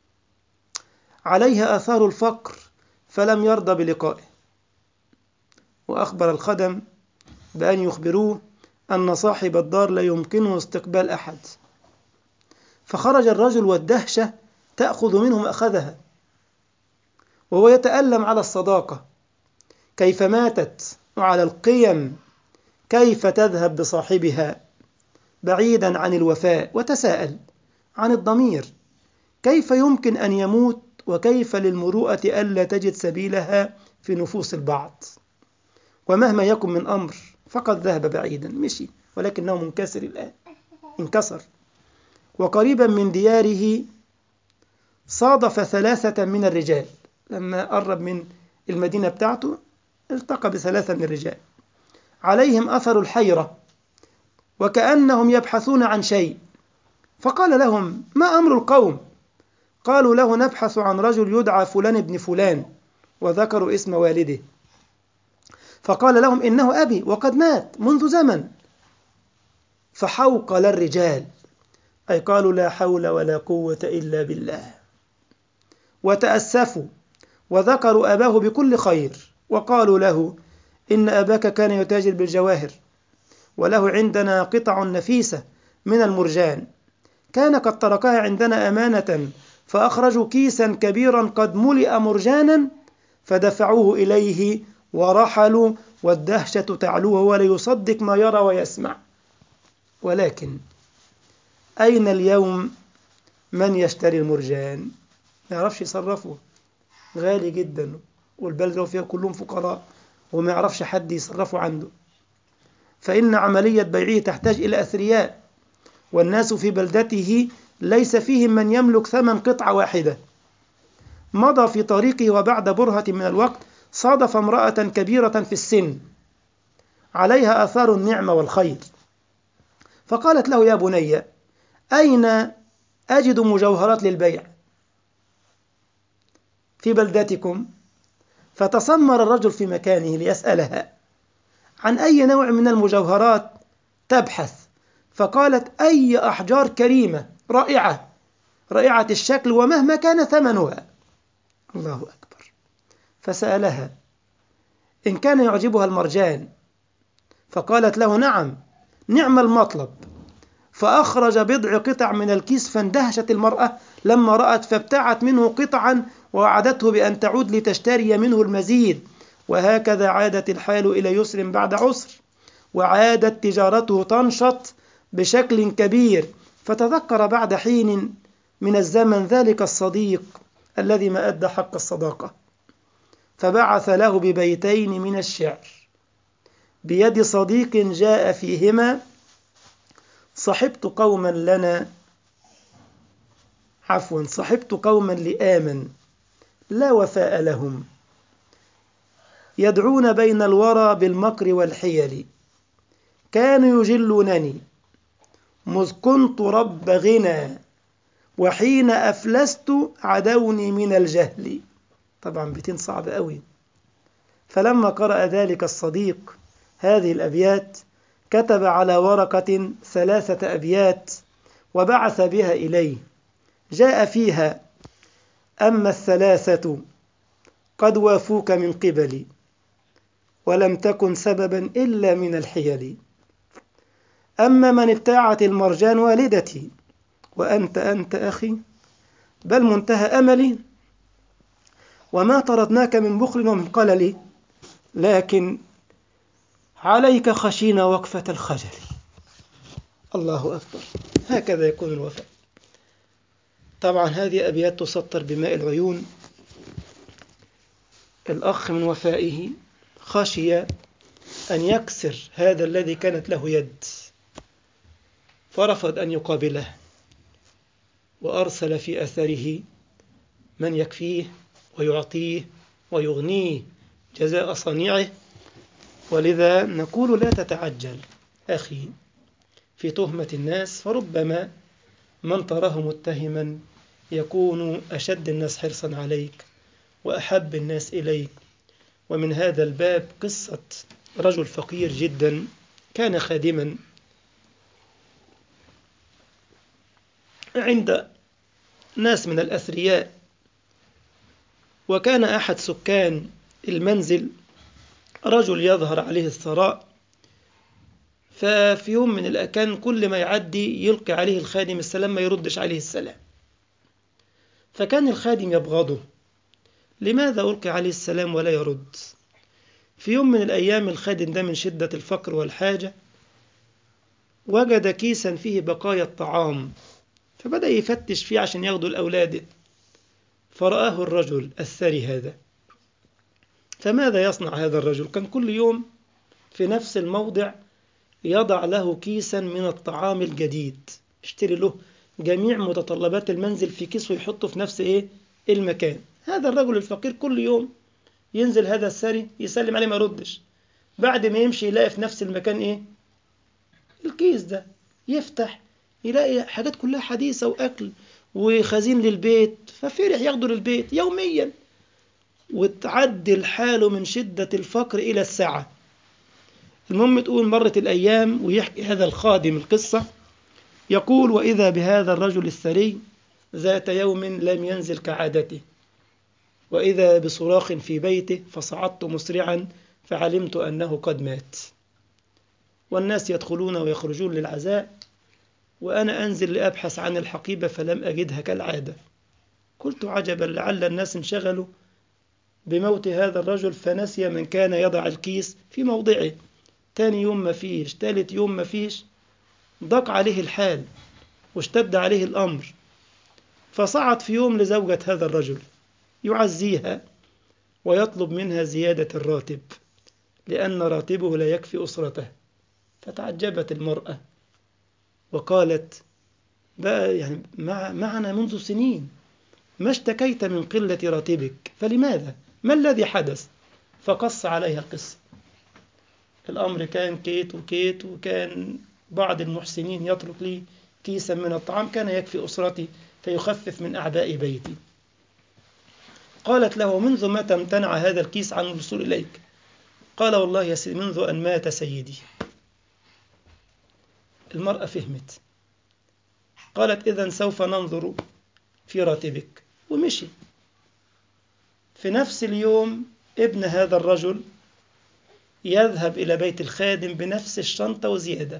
A: عليه آثار الفقر، فلم يرضى بلقائه. وأخبر الخدم بأن يخبروه أن صاحب الدار لا يمكنه استقبال أحد. فخرج الرجل والدهشة تأخذ منه مأخذها، وهو يتألم على الصداقة كيف ماتت، وعلى القيم كيف تذهب بصاحبها بعيدا عن الوفاء، وتساءل عن الضمير كيف يمكن أن يموت، وكيف للمروءة ألا تجد سبيلها في نفوس البعض. ومهما يكن من أمر فقد ذهب بعيدا، مشي ولكنه منكسر الآن، انكسر. وقريبا من دياره صادف ثلاثة من الرجال، لما قرب من المدينة بتاعته التقى بثلاثة من الرجال عليهم أثر الحيرة وكأنهم يبحثون عن شيء، فقال لهم: ما أمر القوم؟ قالوا له: نبحث عن رجل يدعى فلان ابن فلان، وذكروا اسم والده. فقال لهم: إنه أبي وقد مات منذ زمن. فحوقل الرجال، أي قالوا: لا حول ولا قوة إلا بالله، وتأسفوا وذكروا أباه بكل خير، وقالوا له: إن أباك كان يتاجر بالجواهر، وله عندنا قطع نفيسة من المرجان، كان قد تركها عندنا أمانة، فأخرجوا كيسا كبيرا قد ملئ مرجانا فدفعوه إليه ورحلوا، والدهشة تعلوه ولا يصدق ما يرى ويسمع. ولكن أين اليوم من يشتري المرجان؟ ما يعرفش يصرفه، غالي جدا، والبلد لو فيها كلهم فقراء وما يعرفش حد يصرفه عنده، فإن عملية بيعه تحتاج إلى أثرياء، والناس في بلدته ليس فيهم من يملك ثمن قطعة واحدة. مضى في طريقه وبعد برهة من الوقت صادف امرأة كبيرة في السن عليها آثار النعمة والخير، فقالت له: يا بني، أين أجد مجوهرات للبيع في بلدتكم؟ فتسمر الرجل في مكانه ليسألها عن أي نوع من المجوهرات تبحث، فقالت: أي أحجار كريمة رائعة رائعة الشكل ومهما كان ثمنها. الله أكبر. فسألها إن كان يعجبها المرجان، فقالت له: نعم، نعم المطلب. فأخرج بضع قطع من الكيس، فاندهشت المرأة لما رأت، فابتاعت منه قطعا ووعدته بأن تعود لتشتري منه المزيد. وهكذا عادت الحال إلى يسر بعد عسر، وعادت تجارته تنشط بشكل كبير. فتذكر بعد حين من الزمن ذلك الصديق الذي ما أدى حق الصداقة، فبعث له ببيتين من الشعر بيد صديق جاء فيهما: صحبت قوما لنا عفوا صحبت قوما لآما لا وفاء لهم، يدعون بين الورى بالمكر والحيل، كانوا يجلونني مذ كنت رب غنى، وحين أفلست عدوني من الجهل. طبعا بيتين صعب قوي. فلما قرأ ذلك الصديق هذه الأبيات كتب على ورقة ثلاثة أبيات وبعث بها إليه، جاء فيها: أما الثلاثة قد وافوك من قبلي، ولم تكن سببا إلا من الحيل، أما من ابتاعت المرجان والدتي، وأنت أنت أخي بل منتهى أملي، وما طردناك من بخل ومن قلل، لكن عليك خشينا وقفة الخجل. الله أكبر. هكذا يكون الوفاء. طبعا هذه أبيات تسطر بماء العيون. الأخ من وفائه خشي أن يكسر هذا الذي كانت له يد، فرفض أن يقابله، وأرسل في أثره من يكفيه ويعطيه ويغنيه جزاء صنيعه. ولذا نقول: لا تتعجل أخي في تهمة الناس، فربما من تراه متهما يكون أشد الناس حرصا عليك وأحب الناس إليك. ومن هذا الباب قصة رجل فقير جدا كان خادما عند ناس من الأثرياء، وكان أحد سكان المنزل رجل يظهر عليه الثراء، ففي يوم من الأكان كل ما يعدي يلقي عليه الخادم السلام، ما يردش عليه السلام. فكان الخادم يبغضه: لماذا ألقي عليه السلام ولا يرد؟ في يوم من الأيام الخادم ده من شدة الفقر والحاجة وجد كيسا فيه بقايا الطعام، فبدأ يفتش فيه عشان ياخده لأولاده، فرآه الرجل الثري هذا. فماذا يصنع هذا الرجل؟ كان كل يوم في نفس الموضع يضع له كيسا من الطعام الجديد، يشتري له جميع متطلبات المنزل في كيس ويحطه في نفس إيه المكان. هذا الرجل الفقير كل يوم ينزل هذا السري يسلم عليه ما يردش، بعد ما يمشي يلاقي في نفس المكان إيه؟ الكيس ده، يفتح يلاقي حاجات كلها حديثة وأكل وخزين للبيت، ففرح ياخده للبيت يوميا، وتعدل حاله من شدة الفقر إلى السعة. المهم تقول مرت الأيام، ويحكي هذا الخادم القصة يقول: وإذا بهذا الرجل الثري ذات يوم لم ينزل كعادته، وإذا بصراخ في بيته، فصعدت مسرعا فعلمت أنه قد مات، والناس يدخلون ويخرجون للعزاء، وأنا أنزل لأبحث عن الحقيبة فلم أجدها كالعادة. قلت عجبا، لعل الناس انشغلوا بموت هذا الرجل فنسي من كان يضع الكيس في موضعه. تاني يوم ما فيش، تالت يوم ما فيش، ضاق عليه الحال واشتد عليه الأمر، فصعد في يوم لزوجة هذا الرجل يعزيها ويطلب منها زيادة الراتب لأن راتبه لا يكفي أسرته. فتعجبت المرأة وقالت: بقى يعني مع معنا منذ سنين ما اشتكيت من قلة راتبك، فلماذا؟ ما الذي حدث؟ فقص عليها القصة. الأمر كان كيت وكيت، وكان بعض المحسنين يترك لي كيسا من الطعام كان يكفي أسرتي فيخفف من أعباء بيتي. قالت له: منذ متى امتنع هذا الكيس عن الوصول إليك؟ قال: والله يا سيدي منذ أن مات سيدي. المرأة فهمت، قالت: إذن سوف ننظر في راتبك، ومشي. في نفس اليوم ابن هذا الرجل يذهب إلى بيت الخادم بنفس الشنطة وزيادة،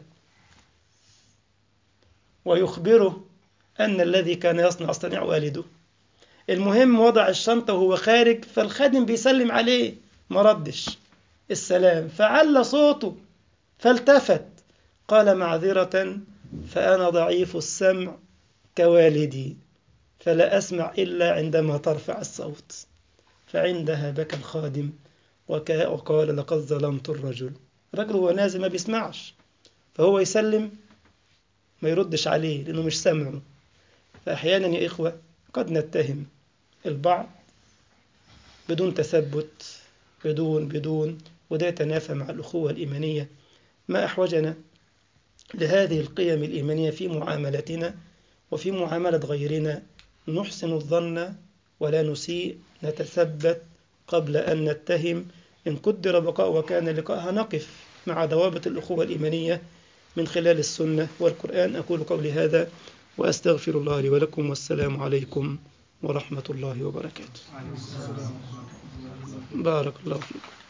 A: ويخبره أن الذي كان يصنع صنيع والده. المهم وضع الشنطة وهو خارج، فالخادم بيسلم عليه ما ردش السلام، فعلى صوته فالتفت قال: معذرة، فأنا ضعيف السمع كوالدي، فلا أسمع إلا عندما ترفع الصوت. فعندها بكى الخادم وقال: لقد ظلمت الرجل. الرجل هو نازل ما بيسمعش، فهو يسلم ما يردش عليه لأنه مش سمعه. فأحيانا يا إخوة قد نتهم البعض بدون تثبت، بدون بدون وده يتنافى مع الأخوة الإيمانية. ما أحوجنا لهذه القيم الإيمانية في معاملتنا وفي معاملة غيرنا، نحسن الظن ولا نسيء، نتثبت قبل أن نتهم، إن قدر بقاء وكان لقاءها نقف مع ضوابط الأخوة الإيمانية من خلال السنة والقرآن. أقول قولي هذا وأستغفر الله لي ولكم، والسلام عليكم ورحمة الله وبركاته. بارك الله فيكم.